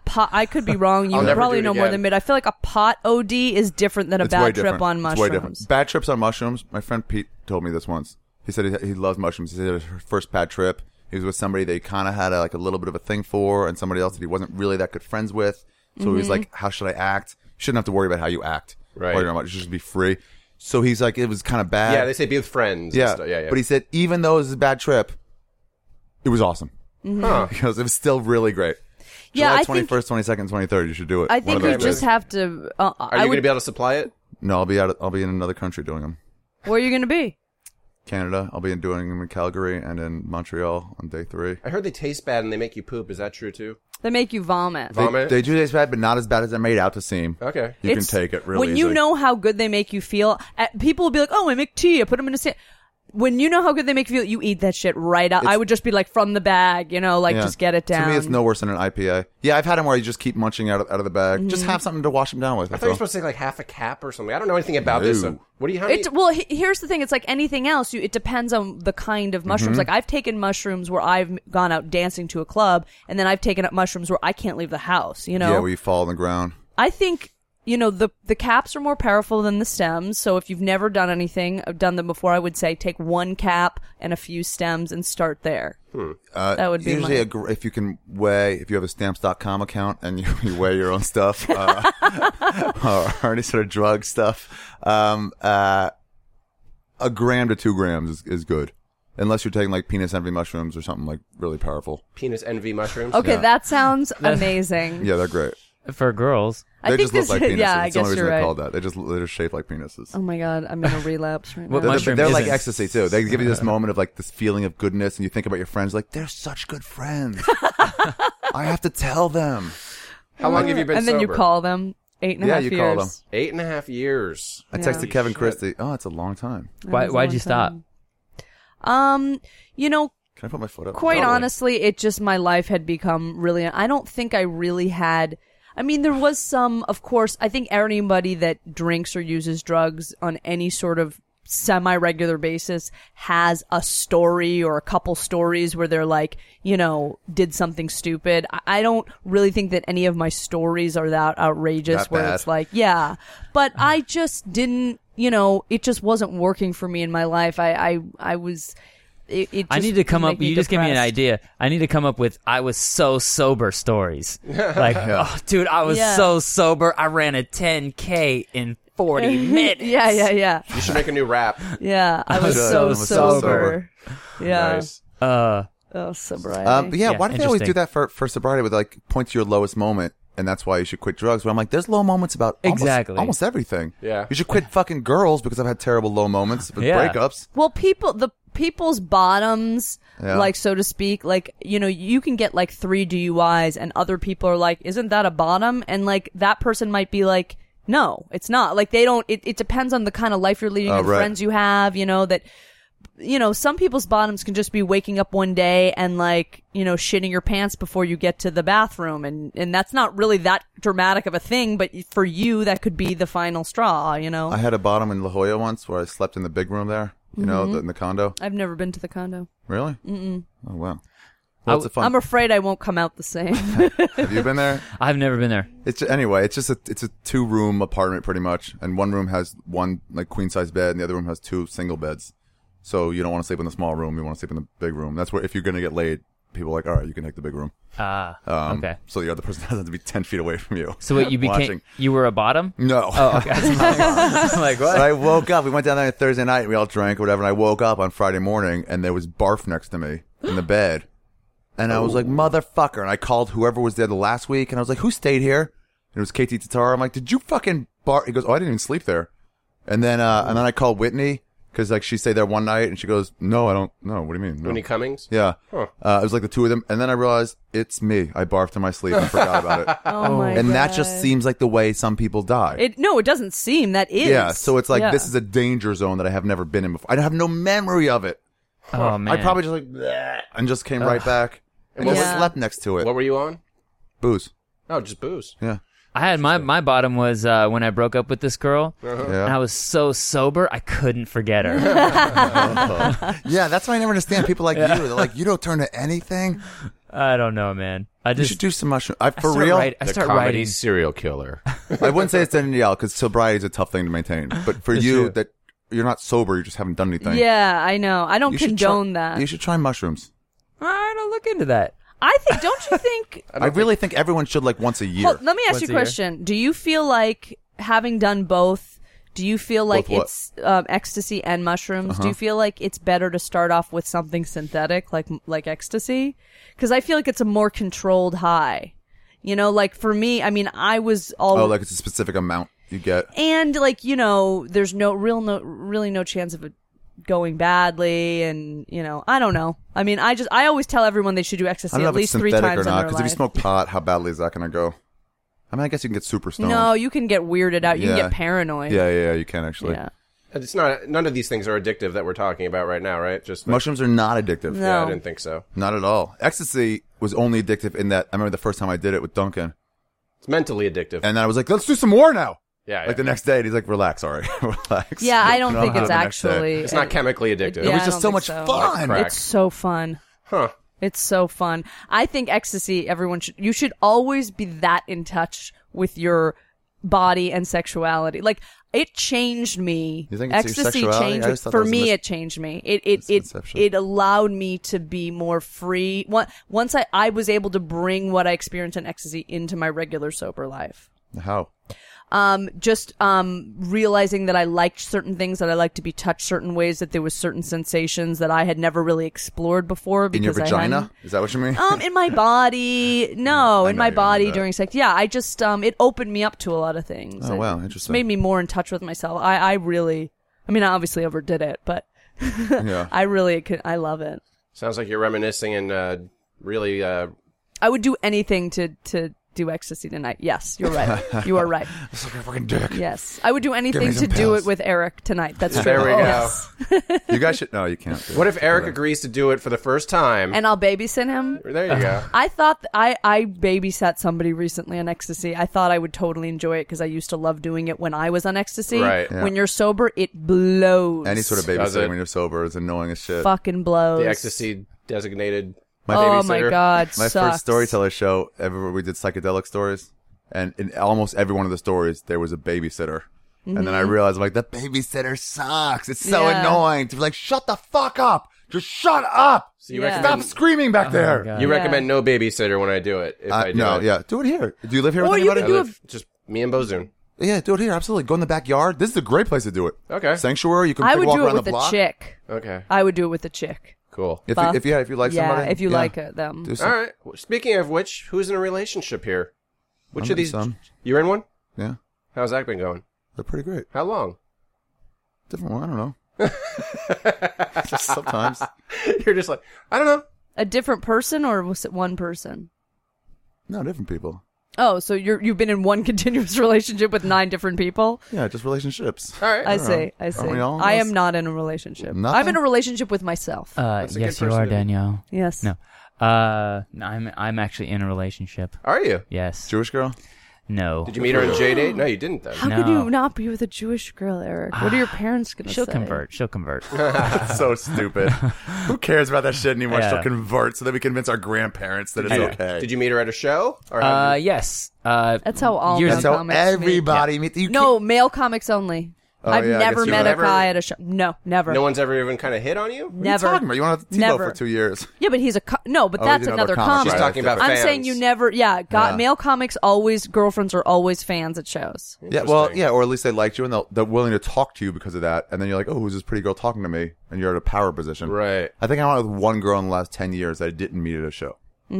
I could be wrong. You I'll never probably do it know more again. than me. I feel like a pot OD is different than a It's way bad trip different. on It's mushrooms. way different. Bad trips on mushrooms. My friend Pete told me this once. He said he loves mushrooms. He said his first bad trip, he was with somebody that he kind of had a little bit of a thing for, and somebody else that he wasn't really that good friends with. So he was like, "How should I act? You shouldn't have to worry about how you act. Right. Or you're not, you should just be free." So he's like, it was kind of bad. yeah, they say be with friends. and Yeah. stuff. Yeah. But he said, even though it was a bad trip, it was awesome. Huh. Because it was still really great. Yeah, July I think 21st, 22nd, 23rd, you should do it. I One think of you those just days. have to. Are you going to be able to supply it? No, I'll be in another country doing them. Where are you going to be? Canada. I'll be doing them in Calgary and in Montreal on day 3. I heard they taste bad and they make you poop. Is that true too? They make you vomit. Vomit? They do taste bad, but not as bad as they're made out to seem. Okay. It's- can take it really when you easily. know how good they make you feel. People will be like, "Oh, I make tea. I put them in a sand." when you know how good they make you feel, you eat that shit right out. I would just be like from the bag, just get it down. To me, it's no worse than an IPA. Yeah, I've had them where you just keep munching out of the bag. Just have something to wash them down with. I thought you were supposed to say like half a cap or something. I don't know anything about this. So what do you have? Well, here's the thing. It's like anything else. It depends on the kind of mushrooms. Like I've taken mushrooms where I've gone out dancing to a club, and then I've taken up mushrooms where I can't leave the house. Yeah, where you fall on the ground. I think. The caps are more powerful than the stems. So if you've never done anything, I've done them before, I would say take one cap and a few stems and start there. That would be usually if you have a stamps.com account and you weigh your own stuff, or any sort of drug stuff, 1 gram to 2 grams is good. Unless you're taking like penis envy mushrooms or something like really powerful. Penis envy mushrooms? Okay, that sounds amazing. Yeah, they're great. For girls. They just look like penises. Yeah, I That's the only guess reason you're they're right. called that. They're just shaped like penises. Oh my god, I'm in a relapse right now. They're like ecstasy too. They give you this moment of like this feeling of goodness, and you think about your friends like they're such good friends. I have to tell them. How long have you been sober? And then you call them 8.5 years. you call them 8.5 years. I texted Kevin Christie. Oh, it's a long time. Why'd you stop? Can I put my foot up? Quite honestly, it just my life had become really. I don't think I really had. I mean, there was some, of course. I think anybody that drinks or uses drugs on any sort of semi-regular basis has a story or a couple stories where they're like, did something stupid. I don't really think that any of my stories are that outrageous where it's like, yeah. But I just didn't, it just wasn't working for me in my life. I was... I need to come up. You just give me an idea. I need to come up with I was so sober stories. Like, oh, dude, I was so sober. I ran a 10K in 40 minutes. Yeah. You should make a new rap. Yeah, I was so sober. Yeah. Nice. Sobriety. Why do they always do that for sobriety with like point to your lowest moment? And that's why you should quit drugs. But I'm like, there's low moments about almost everything. Yeah. You should quit fucking girls because I've had terrible low moments with breakups. Well, people's bottoms, like, so to speak, like, you can get like 3 DUIs and other people are like, isn't that a bottom? And like, that person might be like, no, it's not. Like, they don't, it depends on the kind of life you're leading and friends you have, that, some people's bottoms can just be waking up one day and like, shitting your pants before you get to the bathroom. And that's not really that dramatic of a thing, but for you, that could be the final straw, I had a bottom in La Jolla once where I slept in the big room there. In the condo? I've never been to the condo. Really? Mm-mm. Oh, wow. Well, it's fun. I'm afraid I won't come out the same. Have you been there? I've never been there. It's a 2-room apartment pretty much. And one room has one like queen-size bed and the other room has 2 single beds. So you don't want to sleep in the small room. You want to sleep in the big room. That's where if you're going to get laid, people are like, all right, you can take the big room. Okay. So the other person doesn't have to be 10 feet away from you. So what, you were a bottom? No. Oh, okay. I'm like, what? So I woke up. We went down there on Thursday night and we all drank or whatever. And I woke up on Friday morning and there was barf next to me in the bed. And I was like, motherfucker. And I called whoever was there the last week and I was like, who stayed here? And it was KT Tatar. I'm like, did you fucking barf? He goes, oh, I didn't even sleep there. And then I called Whitney. Because, like, she stayed there one night, and she goes, no, I don't know. What do you mean? No. Whitney Cummings? Yeah. Huh. It was like the two of them. And then I realized, it's me. I barfed in my sleep and forgot about it. Oh, my And God. that just seems like the way some people die. It doesn't seem. That is. Yeah, so it's like, this is a danger zone that I have never been in before. I have no memory of it. Oh, man. I probably just like, bleh, and just came right back. And just slept next to it. What were you on? Booze. Oh, just booze. Yeah. I had my bottom was when I broke up with this girl, Yeah. and I was so sober I couldn't forget her. Yeah, that's why I never understand people like you. They're like, you don't turn to anything. I don't know, man. You should do some mushroom. I for start real, write- I The start comedy writing. serial killer. I wouldn't say it's Danielle because sobriety is a tough thing to maintain. But for That's you, true. that you're not sober, you just haven't done anything. Yeah, I know. I don't You should condone try- that. You should try mushrooms. All right, I'll look into that. Don't you think? I really think everyone should like once a year. Well, let me ask Once you a a year. question. Do you feel like, having done both, do you feel like Both what? it's ecstasy and mushrooms? Uh-huh. Do you feel like it's better to start off with something synthetic, like ecstasy? Because I feel like it's a more controlled high. Like for me, I mean, I was all Oh, like it's a specific amount you get. and like there's really no chance of it going badly, and I don't know. I mean, I always tell everyone they should do I ecstasy don't know at if it's least 3 synthetic times or in not. their Because if you life. smoke pot, how badly is that going to go? I mean, I guess you can get super stoned. No, you can get weirded out. You can Yeah. get paranoid. Yeah, you can actually. Yeah. It's not. None of these things are addictive that we're talking about right now, right? Just mushrooms are not addictive. No. Yeah, I didn't think so. Not at all. Ecstasy was only addictive in that I remember the first time I did it with Duncan. It's mentally addictive. And then I was like, let's do some more now. Yeah. Like the next day, and he's like, relax, already. Relax. Yeah, I don't think have it's the next day. actually. It's not chemically addictive. Yeah, It was I just don't so think much so. fun. Crack. It's so fun. Huh. It's so fun. I think ecstasy, you should always be that in touch with your body and sexuality. Like, it changed me. You think it's your Ecstasy sexuality? changed I just thought for that was a me. It changed me. misconception. It allowed me to be more free. Once I was able to bring what I experienced in ecstasy into my regular sober life. How? Realizing that I liked certain things, that I liked to be touched certain ways, that there was certain sensations that I had never really explored before. Because In your I vagina? hadn't. Is that what you mean? In my body. No, I in know my you mean body that. during sex. Yeah, I just, it opened me up to a lot of things. Oh, wow, It interesting. just made me more in touch with myself. I obviously overdid it, but Yeah. I love it. Sounds like you're reminiscing and really. I would do anything to do ecstasy tonight. Yes, you're right. You are right. It's like a fucking dick. Yes. I would do anything to some do pills. it with Eric tonight. That's true. There we go. Yes. You guys should. No, you can't. Do What it. if Eric agrees to do it for the first time? And I'll babysit him. There you go. I thought I babysat somebody recently on ecstasy. I thought I would totally enjoy it because I used to love doing it when I was on ecstasy. Right. Yeah. When you're sober, it blows. Any sort of Does it? babysitting when you're sober is annoying as shit. fucking blows. The ecstasy designated My Oh babysitter. my god, My sucks. first storyteller show ever, we did psychedelic stories, and in almost every one of the stories, there was a babysitter. And then I realized, like, the babysitter sucks. It's so Yeah. annoying to be like, shut the fuck up. Just shut up. So you Yeah. Stop recommend screaming back there. God. you Yeah. recommend no babysitter when I do it. If I do No, it. yeah. Do it here. Do you live here Or with you anybody? could do I live just me and Bozoon. Yeah, do it here. Absolutely. Go in the backyard. This is a great place to do it. Okay. Sanctuary. You can I would walk do it around with the a block. chick. Okay. I would do it with a chick. Cool. If Buff. you like somebody. If you yeah. like them. Do some. All right. Speaking of which, who's in a relationship here? Which I'm of in these? some. You're in one? Yeah. How's that been going? They're pretty great. How long? Different one. I don't know. Just sometimes. You're just like, I don't know. A different person, or was it one person? No, different people. Oh, so you've been in one continuous relationship with 9 different people? Yeah, just relationships. All right. I don't see. know. I see. Aren't we all? I am not in a relationship. Nothing? I'm in a relationship with myself. That's a Yes, good you are, person to be. Danielle. Yes. No. I'm actually in a relationship. Are you? Yes. Jewish girl? No. Did you meet her on J-Date? No, you didn't then. How No. could you not be with a Jewish girl, Eric? What are your parents going to say? She'll convert. She'll convert. That's so stupid. Who cares about that shit anymore? Yeah. She'll convert so that we convince our grandparents that it's okay. Did you meet her at a show? Or have you- Yes. That's how all Years male That's how comics everybody meet. You meet. No, male comics only. Oh, I've yeah, I never guess met you've a guy at a show. No, never. no one's ever even kind of hit on you? What are you never. talking about? You want to Tebow Never. for 2 years. Yeah, but he's a no, but Oh, that's he's another another comic. comic. She's talking about I'm fans. saying you never. Yeah, Yeah. male comics always girlfriends are always fans at shows. Yeah, well, Interesting. yeah, or at least they liked you and they're willing to talk to you because of that. And then you're like, oh, who's this pretty girl talking to me? And you're at a power position. Right. I think I went with one girl in the last 10 years that I didn't meet at a show.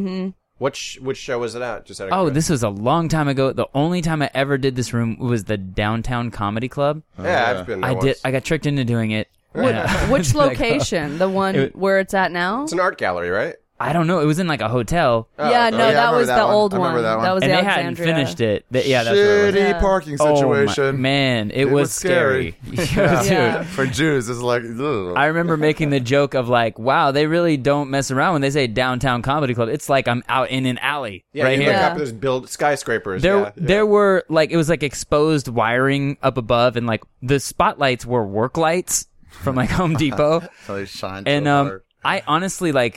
Which show was it at? Just out of Oh, curiosity. this was a long time ago. The only time I ever did this room was the Downtown Comedy Club. Yeah, I've been there I once. got tricked into doing it. Which location? The one where it's at now? It's an art gallery, right? I don't know. It was in like a hotel, Yeah, no, yeah, I that remember was that the one. old I remember one. that one. was and the they hadn't Alexandria. finished it. Yeah, that's what it was. Shitty Yeah. parking Oh, situation. man, it was scary. Dude, Yeah. For Jews, it's like, ugh. I remember making the joke of like, wow, they really don't mess around when they say Downtown Comedy Club. It's like I'm out in an alley Yeah, right you here. look Yeah. up at those build skyscrapers. There were like, it was like exposed wiring up above, and like the spotlights were work lights from like Home Depot. So they shine And so hard. I honestly like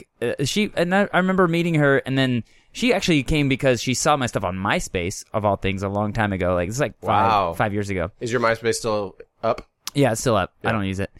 I remember meeting her, and then she actually came because she saw my stuff on MySpace of all things a long time ago. Like it's like Wow. 5 years ago. Is your MySpace still up? Yeah, it's still up. I don't use it.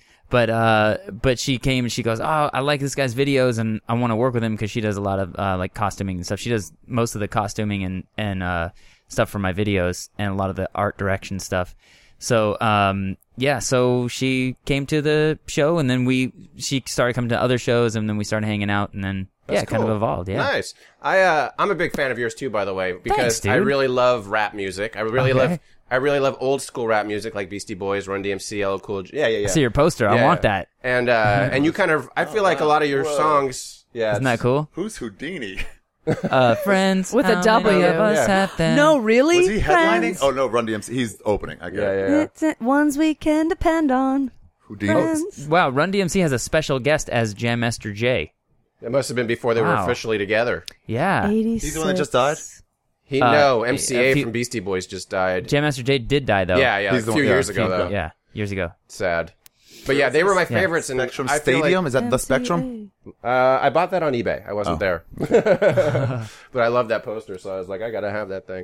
But she came and she goes, oh, I like this guy's videos and I want to work with him because she does a lot of like costuming and stuff. She does most of the costuming and stuff for my videos and a lot of the art direction stuff. So yeah, so she came to the show and then she started coming to other shows and then we started hanging out and then That's kind of cool. evolved. Yeah, Nice. I'm a big fan of yours too, by the way, because Thanks, dude. I really love rap music. I really Okay. love old school rap music like Beastie Boys, Run DMC, LL Cool J. Yeah. I see your poster. I Yeah. want that. And you kind of, I feel like a lot of your songs. Yeah, Isn't that cool? Who's Houdini? Friends. With a how W. many of us Yeah. have them? No, really? Was he headlining? Friends? Oh no, Run DMC. He's opening. I get it. Yeah. It's ones we can depend on. Houdini. Friends. Wow, Run DMC has a special guest as Jam Master Jay. It must have been before they were Wow. officially together. Yeah. 86. He's the one that just died? MCA a few- from Beastie Boys just died. Jam Master Jay did die, though. Yeah, He's a the few one- years yeah, ago, though. Yeah, years ago. Sad. But yeah, they were my favorites. And Spectrum I feel Stadium? like, Is that the Spectrum? I bought that on eBay. I wasn't there. But I love that poster, so I was like, I gotta have that thing.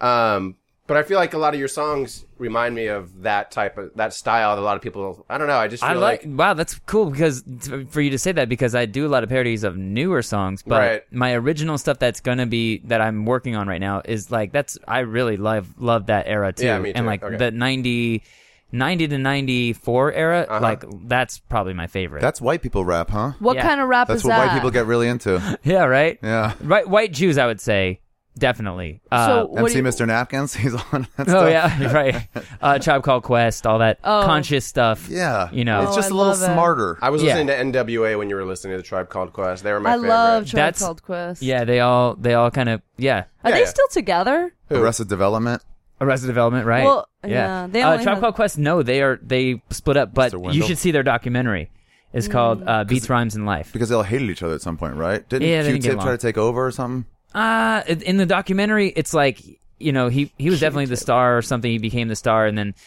But I feel like a lot of your songs remind me of that style that a lot of people, I don't know, I just feel like wow, that's cool because for you to say that, because I do a lot of parodies of newer songs, but Right. my original stuff that I'm working on right now is like, I really love that era too. Yeah, me too. And like Okay. the 90 to 94 era, like that's probably my favorite. That's white people rap, huh? What Yeah. kind of rap That's is what that? white people get really into. yeah, right? Yeah. Right, white Jews, I would say. Definitely. So what MC do you- Mr. Napkins, he's on that Oh stuff. yeah, right. Tribe Called Quest, all that conscious stuff. Yeah. You know. It's just I a little love it. smarter. I was Yeah. listening to NWA when you were listening to the Tribe Called Quest. They were my I favorite. love Tribe That's- Called Quest. Yeah, they all kind of Are Yeah, they yeah. still together? Arrested Development. Arrested Development, right? Well, yeah, they only Tribe have- Called Quest, no, they split up, but Mr. Wendell. you should see their documentary. It's called Beats, Rhymes, and Life. Because they all hated each other at some point, right? Didn't Yeah, they didn't get Q-Tip try along. to take over or something? In the documentary, it's like, you know, he was definitely the star or something. He became the star, and then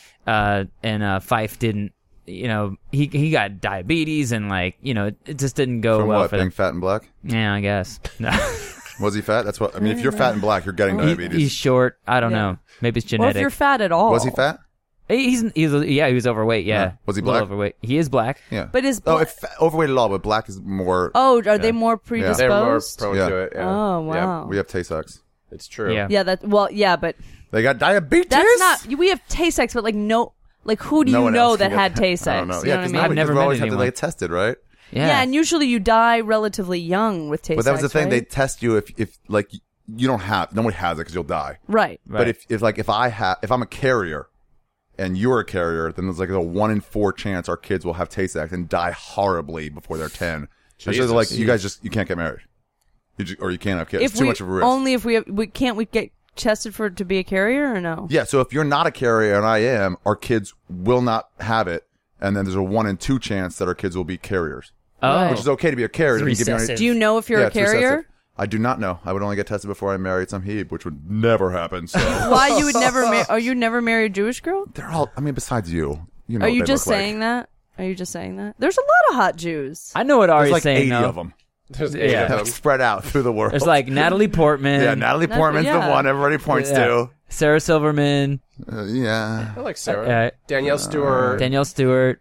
Fife didn't. You know, he got diabetes, and like, you know, it just didn't go From well what? for Being them. fat and black? Yeah, I guess. Was he fat? That's what I mean. If you're fat and black, you're getting diabetes. He's short. I don't Yeah. know. Maybe it's Or if genetic. you're fat at all. Was he fat? He was overweight. Yeah. Yeah. Was he A little black? Overweight. He is black. Yeah. But is Oh, black- overweight at all, but black is more. Oh, are they more predisposed? They're more prone Yeah. to it. Yeah. Oh, wow. We have Tay-Sex. It's true. Yeah. Yeah, but They got diabetes. that's not. We have Tay-Sex, but like no, like who do No you one know else that can had get- Tay-Sex? I don't know. You Yeah, know what I because mean? I've never we met always have to anyone. get tested, right? Yeah, and usually you die relatively young with Tay-Sex. But that was the thing. They right? test you if like you don't have nobody has it because you'll die. Right. But if I'm a carrier and you're a carrier, then there's like a 1 in 4 chance our kids will have Tay-Sex and die horribly before they're 10. So they're like, you guys you can't get married, or you can't have kids. It's too much of a risk. Only if we can't we get tested for to be a carrier or no? Yeah, so if you're not a carrier and I am, our kids will not have it, and then there's a 1 in 2 chance that our kids will be carriers. Oh. Which is okay to be a carrier. It's Doesn't give you any- recessive. Do you know if you're Yeah, a it's carrier? recessive. I do not know. I would only get tested before I married some Hebe, which would never happen. So Why you would never? Are you never married a Jewish girl? they're all. I mean, besides you know. Are what you they just look like. saying that? Are you just saying that? There's a lot of hot Jews. I know what There's Ari's like saying. 80 though. of them. There's 8 Yeah. of them. Spread out through the world. There's like Natalie Portman. yeah, Natalie Portman's yeah. the one everybody points Yeah. Sarah Silverman. to. Yeah. I like Sarah. Danielle Stewart. Danielle Stewart.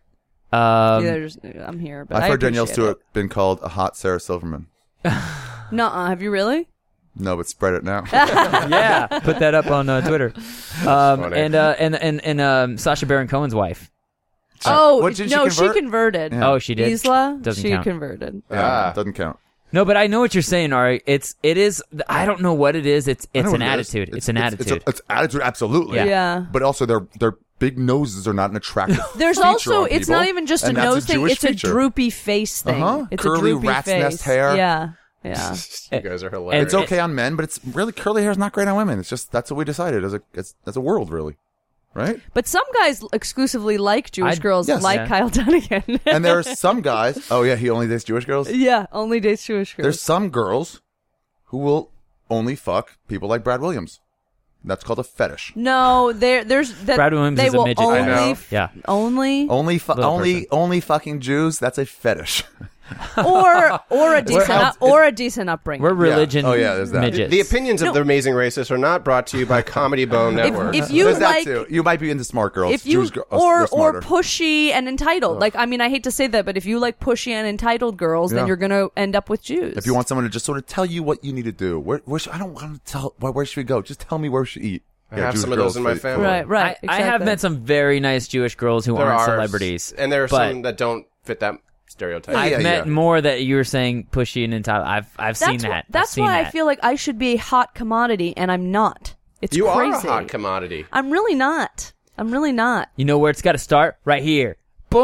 I'm here, but I've I heard Danielle appreciate Stewart been called a hot Sarah Silverman. it. Nuh-uh. Have you really? No, but spread it now. Yeah, put that up on Twitter. funny. And Sacha Baron Cohen's wife. Oh What, did she no, she convert? converted. Yeah. Oh, she did. Isla, Doesn't she count. converted. Yeah, doesn't count. No, but I know what you're saying, Ari. It is. I don't know what it is. It's I know an what it is. attitude. It's an attitude. It's attitude, absolutely. Yeah. But also, their big noses are not an attractive. There's feature also on it's people, not even just a and that's nose thing. Jewish It's feature. a droopy face thing. Uh-huh. It's Curly a droopy rat's face. nest hair. Yeah. Yeah. You guys are And hilarious. it's okay on men, but it's really curly hair is not great on women. It's just that's what we decided as a world, really, right? But some guys exclusively like Jewish girls, yes. like Yeah. Kyle Dunnigan. And there are some guys. Oh yeah, he only dates Jewish girls. yeah, only dates Jewish girls. There's some girls who will only fuck people like Brad Williams. That's called a fetish. No, there's that. Brad Williams they is a will midget. only, I know. Yeah. only, Only Little person. only fucking Jews. That's a fetish. or a decent else- or a decent upbringing. We're religion. Oh, yeah, there's that. Midgets. The opinions of the Amazing Racist are not brought to you by Comedy Bone Network. if you There's like, that too. You might be into smart girls. if you Jewish girls, or they're smarter. pushy and entitled, like I mean, I hate to say that, but if you like pushy and entitled girls, then Yeah. you're gonna end up with Jews. If you want someone to just sort of tell you what you need to do, where should, I don't want to tell. Where should we go? Just tell me where we should eat. I have some of those in my family. right, right, I have exactly. met some very nice Jewish girls who There aren't are celebrities, and there are but some that don't fit that stereotype. I've Yeah, met yeah. more that you were saying pushy and entitled. I've seen that. That's I've seen why I that. feel like I should be a hot commodity, and I'm not. It's You crazy. are a hot commodity. I'm really not. I'm really not. You know where it's got to start? Right here. Boom.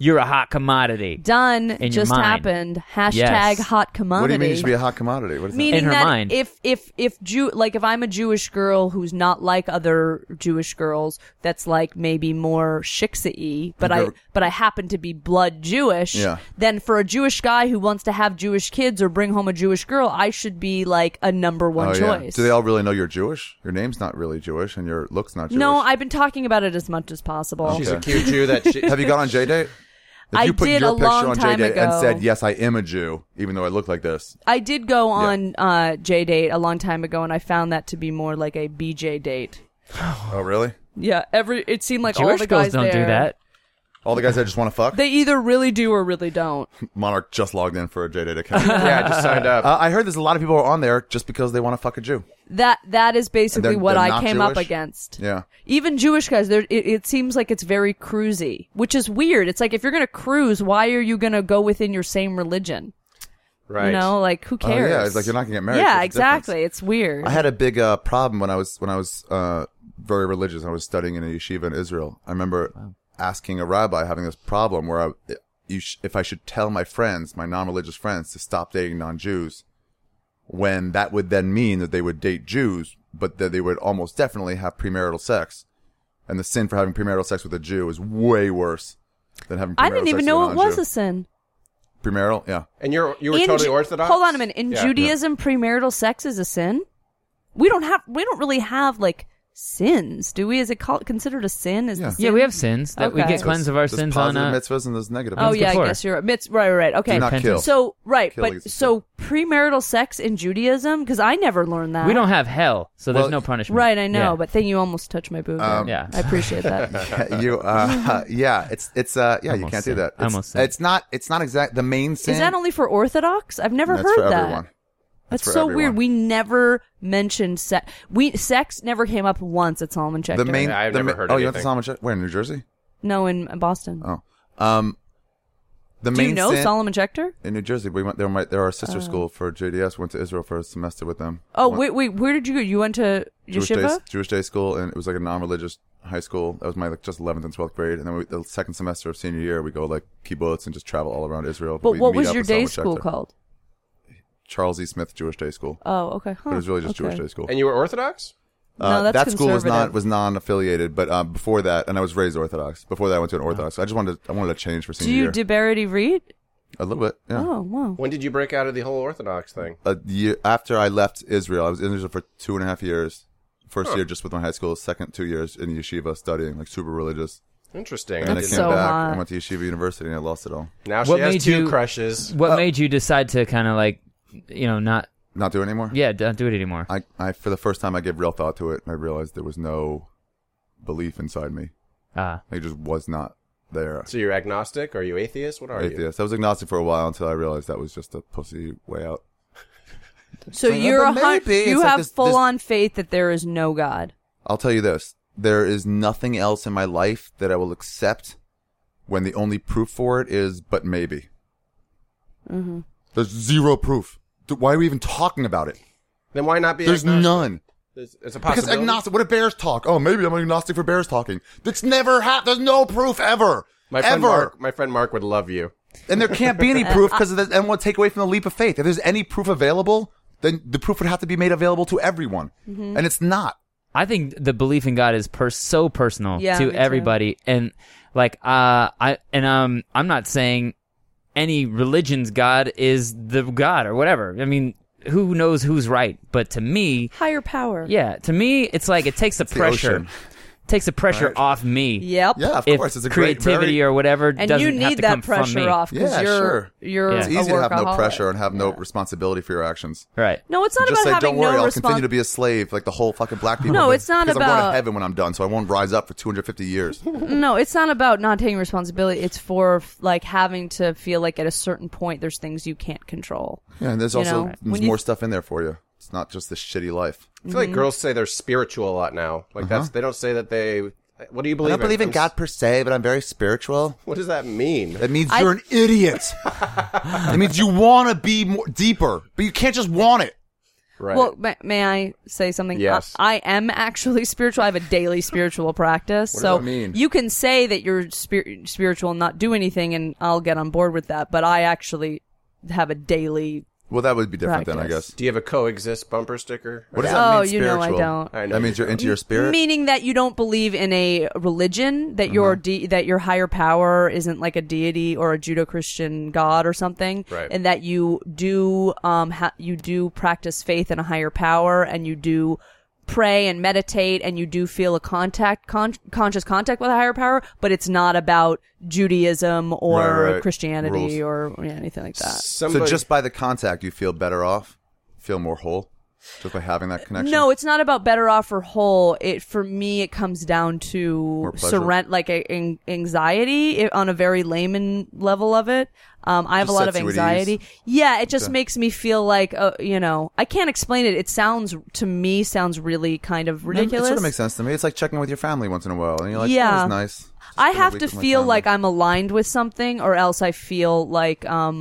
you're a hot commodity. Done. In Just your mind. happened. Hashtag Yes. hot commodity. What do you mean you should be a hot commodity? What is Meaning In her that mind. if I'm a Jewish girl who's not like other Jewish girls, that's like maybe more shiksa-y, but I happen to be blood Jewish. Yeah. Then for a Jewish guy who wants to have Jewish kids or bring home a Jewish girl, I should be like a number one choice. Do they all really know you're Jewish? Your name's not really Jewish, and your look's not Jewish. No, I've been talking about it as much as possible. She's a cute Jew that she... Have you gone on J-Date? If I you put did your a picture long on time J-Date and ago. said, yes, I am a Jew, even though I look like this. I did go on J-Date a long time ago, and I found that to be more like a BJ date. Oh, really? Yeah, it seemed like Jewish all the girls guys don't there, do that. All the guys that just want to fuck? They either really do or really don't. Monarch just logged in for a J-Date account. Yeah, I just signed up. I heard there's a lot of people who are on there just because they want to fuck a Jew. That is basically They're what I not came up Jewish? against. Yeah. Even Jewish guys, it seems like it's very cruisy, which is weird. It's like if you're going to cruise, why are you going to go within your same religion? Right. You know, like who cares? Oh, yeah, it's like you're not going to get married. Yeah, What's the exactly. difference? It's weird. I had a big problem when I was very religious. I was studying in a yeshiva in Israel. I remember asking a rabbi, having this problem where if I should tell my friends, my non-religious friends, to stop dating non-Jews, when that would then mean that they would date Jews, but that they would almost definitely have premarital sex. And the sin for having premarital sex with a Jew is way worse than having premarital sex I didn't even with know a it was non-Jew. a sin. Premarital, yeah. And you were totally Orthodox? Hold on a minute. In Yeah. Judaism, premarital sex is a sin? We don't really have like sins, do we? Is it considered a sin? Is the sin? Yeah, we have sins that we Okay. get cleansed of our There's sins positive on. mitzvahs and there's negative Oh mitzvahs. yeah, Before. I guess you're right. Okay, Do not kill. So Killing is a so premarital sex in Judaism, because I never learned that. We don't have hell, so there's Well, no punishment. Right, I know, Yeah. but then you almost touched my boob. there. Yeah. I appreciate that. You it's you Almost can't do sin. that. Almost It's sin. it's not exact the main sin. Is that only for Orthodox? I've never That's heard for that. everyone. That's for so everyone. weird. We never mentioned sex. Sex never came up once at Solomon Schechter. The main I've never heard Oh, you went to anything. Solomon Schechter? Where, in New Jersey? No, in Boston. Oh. The Do main you know sin Solomon Schechter? in New Jersey. We went there. They're our sister school for JDS. Went to Israel for a semester with them. Oh, Went- wait, where did you go? You went to Yeshiva? Jewish day school, and it was like a non-religious high school. That was my just 11th and 12th grade, and then the second semester of senior year, we go like kibbutz and just travel all around Israel. But We what meet was up your with day Solomon school Schechter. called? Charles E. Smith Jewish Day School. Oh, okay. Huh. But it was really just okay. Jewish day school. And you were Orthodox? No, that's that school conservative. was non-affiliated, but before that, and I was raised Orthodox. Before that, I went to an Orthodox. I wanted to change for Do senior you year. Diberity read? A little bit, yeah. Oh, wow. When did you break out of the whole Orthodox thing? A year after I left Israel, I was in Israel for 2.5 years. First year just with my high school, second 2 years in yeshiva studying, like super religious. Interesting. And then I That's came so back hot. and went to yeshiva university, and I lost it all. Now What she has made two you- crushes. What made you decide to kind of like, Not do it anymore? don't do it anymore? I for the first time, I gave real thought to it, and I realized there was no belief inside me. It just was not there. So you're agnostic? Or are you atheist? What are you? Atheist. I was agnostic for a while until I realized that was just a pussy way out. So like, you're but maybe it's you like have this- full-on faith that there is no God. I'll tell you this. There is nothing else in my life that I will accept when the only proof for it is but maybe. Mm-hmm. There's zero proof. Why are we even talking about it? Then why not be There's agnostic? none. It's a Because possibility. agnostic, what if bears talk? Oh, maybe I'm agnostic for bears talking. That's never happened. There's no proof ever. My friend ever. Mark would love you. And there can't be any proof because everyone will take away from the leap of faith. If there's any proof available, then the proof would have to be made available to everyone. Mm-hmm. And it's not. I think the belief in God is so personal Yeah, me to too. everybody, and like I'm not saying any religion's God is the God or whatever. I mean, who knows who's right? But to me, Higher power. yeah, to me, it's like it takes the the pressure. ocean. Takes the pressure Right. off me. Yep. Yeah, of If course. It's a great, creativity very, or whatever And doesn't you have need to that come from pressure me. off because Yeah, sure. you're Yeah. It's a easy to have no workaholic. pressure and have no responsibility for your actions. Right. No, it's not Just about say, having don't worry, no I'll continue to respons- be a slave like the whole fucking black people. No, it's not because I'm going about- to heaven when I'm done, so I won't rise up for 250 years. No, it's not about not taking responsibility. It's for like having to feel like at a certain point there's things you can't control. Yeah, and there's You also know, there's when you- more stuff in there for you. It's not just this shitty life. I feel like girls say they're spiritual a lot now. Like they don't say that they. What do you believe? I don't believe in I'm God per se, but I'm very spiritual. What does that mean? That means you're an idiot. It means you want to be more deeper, but you can't just want it. Right. Well, may I say something? Yes. I am actually spiritual. I have a daily spiritual practice. What so does that mean? you can say that you're spiritual and not do anything, and I'll get on board with that. But I actually have a daily. Well, that would be different then, I practice. guess. Do you have a coexist bumper sticker? What does that mean, Oh, you know I spiritual? don't. I know That means you're into your spirit? Meaning that you don't believe in a religion, that that your higher power isn't like a deity or a Judeo-Christian god or something, Right. and that you do you do practice faith in a higher power, and you do pray and meditate, and you do feel a conscious contact with a higher power, but it's not about Judaism or Right. Christianity Rules. or anything like that. So just by the contact, you feel better off? Feel more whole? Just by having that connection? No, it's not about better off or whole. For me, it comes down to anxiety on a very layman level of it. I have Just a lot of sets you at anxiety. ease. Yeah, it just Okay. makes me feel like, I can't explain it. It sounds really kind of ridiculous. It sort of makes sense to me. It's like checking with your family once in a while, and you're like, Yeah. that was nice. Just I spend a have week to with my feel family. like I'm aligned with something, or else I feel like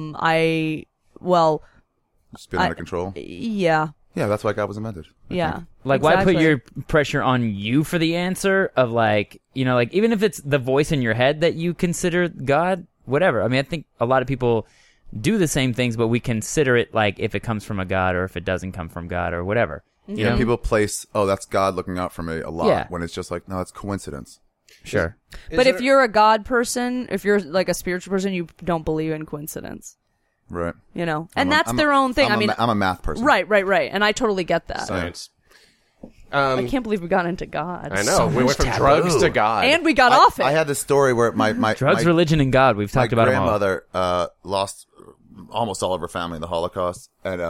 Just been out of control. yeah. Yeah, that's why God was invented. Yeah. Like, why put exactly. your pressure on you for the answer of, like, like, even if it's the voice in your head that you consider God, whatever. I mean, I think a lot of people do the same things, but we consider it, like, if it comes from a God or if it doesn't come from God or whatever. You know? People place, that's God looking out for me a lot, Yeah. when it's just like, no, it's coincidence. Sure. But if you're a God person, if you're like a spiritual person, you don't believe in coincidence. Right. And that's their own thing. I'm a math person. Right. And I totally get that. Science. I can't believe we got into God. I know. We went from drugs to God. And we got off it. I had this story where my Drugs, religion, and God. We've talked about them all. My grandmother lost almost all of her family in the Holocaust,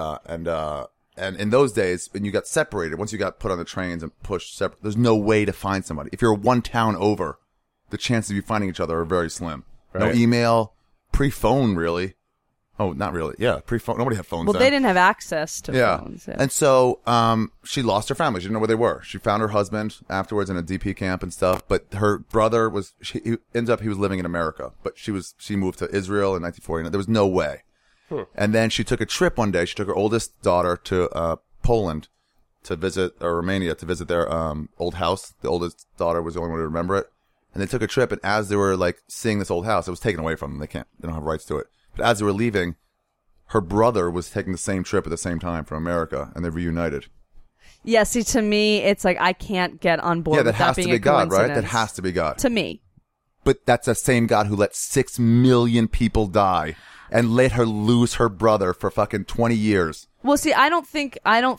and in those days, when you got separated, once you got put on the trains and pushed separate, there's no way to find somebody. If you're one town over, the chances of you finding each other are very slim. Right. No email, pre-phone, really. Oh, not really. Yeah, pre-phone. Nobody had phones well, then. they didn't have access to phones. Yeah. And so she lost her family. She didn't know where they were. She found her husband afterwards in a DP camp and stuff. But her brother he was living in America. But she moved to Israel in 1949. There was no way. And then she took a trip one day. She took her oldest daughter to Poland to visit, or Romania to visit their old house. The oldest daughter was the only one to remember it. And they took a trip. And as they were like seeing this old house, it was taken away from them. They don't have rights to it. But as they were leaving, her brother was taking the same trip at the same time from America, and they reunited. Yeah, see, to me, it's like I can't get on board Yeah, with that has being to be a God, right? coincidence. That has to be God. To me. But that's the same God who let 6 million people die and let her lose her brother for fucking 20 years. Well, see, I don't think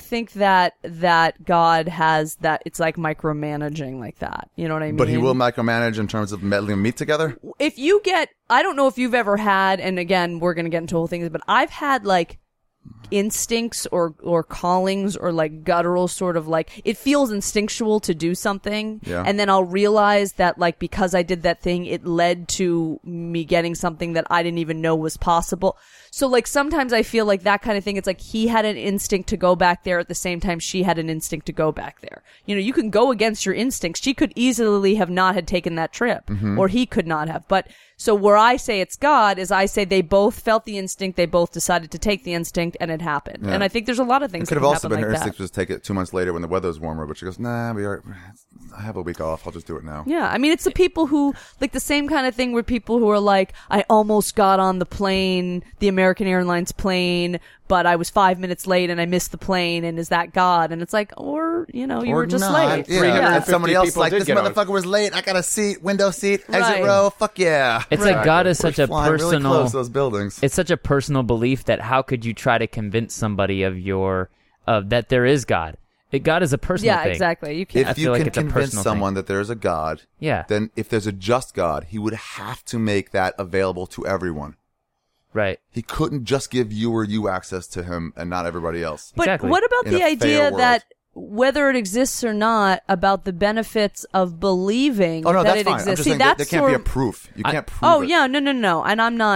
that God has that. It's like micromanaging like that. You know what I mean? But he will micromanage in terms of meddling meat together? If you get, I don't know if you've ever had, and again, we're going to get into whole things, but I've had like instincts or callings or like guttural sort of like, it feels instinctual to do something. Yeah. And then I'll realize that like, because I did that thing, it led to me getting something that I didn't even know was possible. So like sometimes I feel like that kind of thing, it's like he had an instinct to go back there at the same time she had an instinct to go back there. You know, you can go against your instincts. She could easily have not had taken that trip, or he could not have. But so where I say it's God is I say they both felt the instinct, they both decided to take the instinct, and it happened. Yeah. And I think there's a lot of things It could that have can also happen been her like that. instinct was take it 2 months later when the weather's warmer, but she goes, nah, I have a week off. I'll just do it now. Yeah, I mean, it's the people who, like the same kind of thing where people who are like, I almost got on the plane, the American Airlines plane, but I was 5 minutes late and I missed the plane, and is that God? And it's like, or, you know, you Or were just not. late. Yeah. And somebody else people like, did this get on. motherfucker was late. I got a seat, window seat, Right. exit row. Fuck yeah. It's like God is such a Flying really personal. close to those buildings. It's such a personal belief that how could you try to convince somebody of that there is God? God is a personal Yeah, thing. exactly. You can't. I If feel you like can it's a convince personal someone that there's a God, Yeah. then if there's a just God, he would have to make that available to everyone. Right. He couldn't just give you or you access to him and not everybody else. But Exactly. what about In the a fair idea world. that whether it exists or not, about the benefits of believing Oh no, that that's it fine. I'm exists? just See, saying that that's there can't be a sort of- proof. You can't prove Oh it. yeah, no, and I'm not.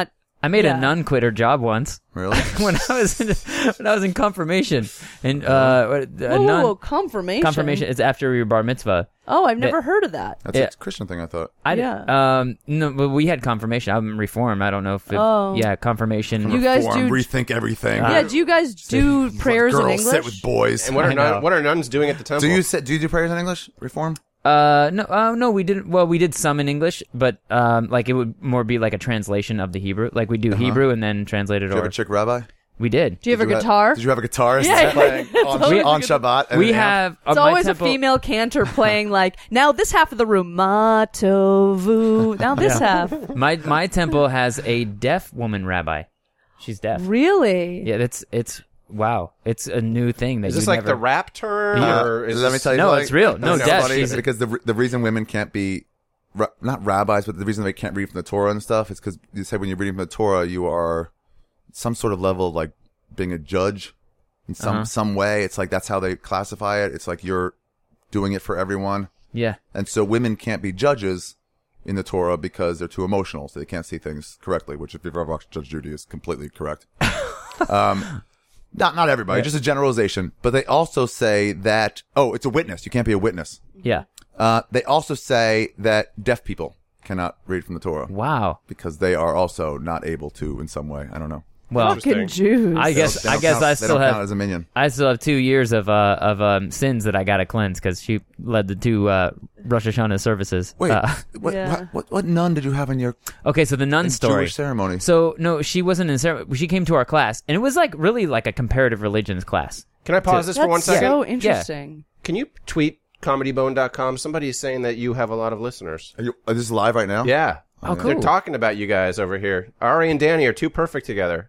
I made a nun quit her job once. Really? when I was in confirmation, and a nun confirmation. Confirmation is after your bar mitzvah. Oh, I've never heard of that. That's a Christian thing, I thought. No, but we had confirmation. I'm Reformed. I don't know if confirmation. You guys do rethink everything. do you guys do prayers in English? Sit with boys. And what are nuns doing at the temple? Do you do prayers in English? Reform? No, we didn't. Well, we did some in English, but like it would more be like a translation of the Hebrew. Like we do Hebrew and then translate it. Did you have a chick rabbi? We did. Do you have a guitar? Did you have a guitarist Yeah. playing on Shabbat? We have. It's always a female cantor playing like, now this half of the room, Ma Tovu. Now this half. My temple has a deaf woman rabbi. She's deaf. Really? Yeah, it's wow. It's a new thing. That is this like the rap term? Or let me tell you. No, it's real. No, deaf. Because the reason women can't be not rabbis, but the reason they can't read from the Torah and stuff is because you said when you're reading from the Torah, you are some sort of level of like being a judge in some way. It's like that's how they classify it. It's like you're doing it for everyone. Yeah. And so women can't be judges in the Torah because they're too emotional, so they can't see things correctly, which if you've ever watched Judge Judy is completely correct. Not everybody, just a generalization. But they also say that, it's a witness. You can't be a witness. Yeah. They also say that deaf people cannot read from the Torah. Wow. Because they are also not able to in some way. I don't know. Well, fucking Jews. I guess I still have as a minion. I still have 2 years of sins that I gotta cleanse because she led the 2 Rosh Hashanah services. Wait, what nun did you have in your? Okay, so the nun story. Jewish ceremony. So no, she wasn't in ceremony. She came to our class, and it was like really like a comparative religions class. Can I pause this for 1 second? That's so interesting. Can you tweet comedybone.com? Somebody is saying that you have a lot of listeners. Are this is live right now? Yeah. Oh, cool. They're talking about you guys over here. Ari and Danny are too perfect together.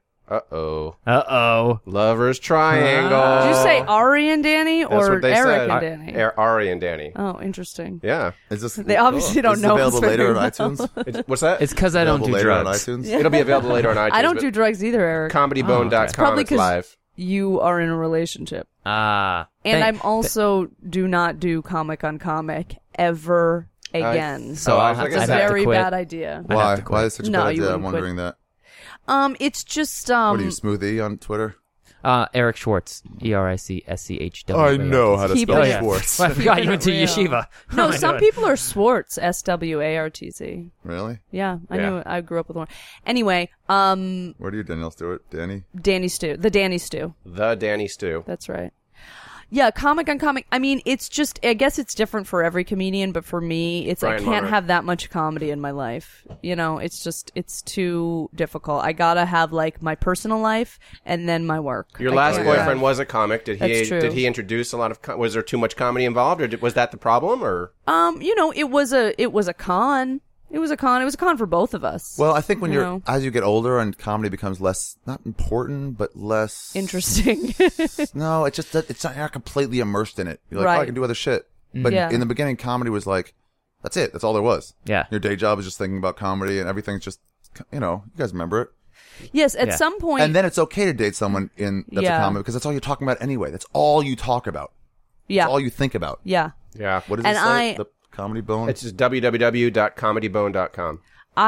Uh-oh. Lovers triangle. Did you say Ari and Danny or Eric and Danny? Ari and Danny. Oh, interesting. Yeah. They obviously don't know us available very later on well. iTunes? What's that? It's because I don't do drugs. On iTunes? It'll be available later on iTunes. I don't do drugs either, Eric. Comedybone.com. Probably it's live. You are in a relationship. And I'm also do not do comic on comic ever again. So it's a very bad idea. Why? Why is it such a bad idea? I'm quit. wondering that. It's just What are you, Smoothie on Twitter? Eric Schwartz, ERICSCH. I know how to spell Schwartz. Well, I forgot you went to yeshiva. No, some people are Swartz, SWARTZ. Really? Yeah, I knew. I grew up with one. Anyway, Where do you, Danielle Stewart? Danny? Danny Stew. The Danny Stew. The Danny Stew. That's right. Yeah, comic on comic. I mean, it's just, I guess it's different for every comedian, but for me, it's, I can't have that much comedy in my life. You know, it's just, it's too difficult. I gotta have, like, my personal life and then my work. Your last boyfriend was a comic. Did he introduce a lot of, was there too much comedy involved, or was that the problem, or? You know, it was a con. It was a con. It was a con for both of us. Well, I think when as you get older and comedy becomes less, not important, but less interesting. No, it's not completely immersed in it. You're like, I can do other shit. But in the beginning, comedy was like, that's it. That's all there was. Yeah. Your day job is just thinking about comedy and everything's just, you guys remember it. Yes, at some point. And then it's okay to date someone that's a comedy because that's all you're talking about anyway. That's all you talk about. Yeah. That's all you think about. Yeah. Yeah. What is it say? The Comedy Bone? It's just www.comedybone.com.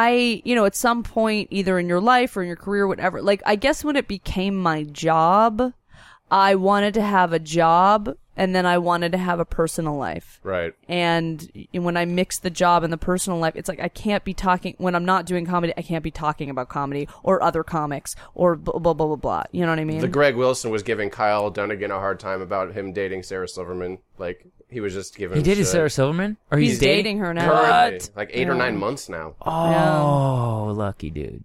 At some point, either in your life or in your career, whatever, like, I guess when it became my job, I wanted to have a job and then I wanted to have a personal life. Right. And when I mix the job and the personal life, it's like I can't be talking, when I'm not doing comedy, I can't be talking about comedy or other comics or blah, blah, blah, blah, blah. You know what I mean? The Greg Wilson was giving Kyle Dunnigan a hard time about him dating Sarah Silverman. Like, he was just giving He dated shit. Sarah Silverman? Or he's dating her now. What? Like 8 or 9 months now. Oh, lucky dude.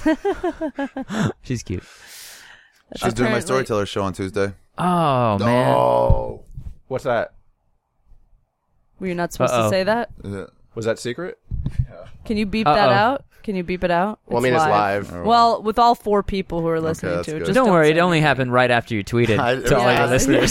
She's cute. She's doing my Storyteller show on Tuesday. Oh, man. Oh. What's that? Were you not supposed to say that? Was that secret? Can you beep that out? Can you beep it out? Well, it's live. Well, with all 4 people who are listening to it. Just don't worry, it only happened right after you tweeted to all your listeners.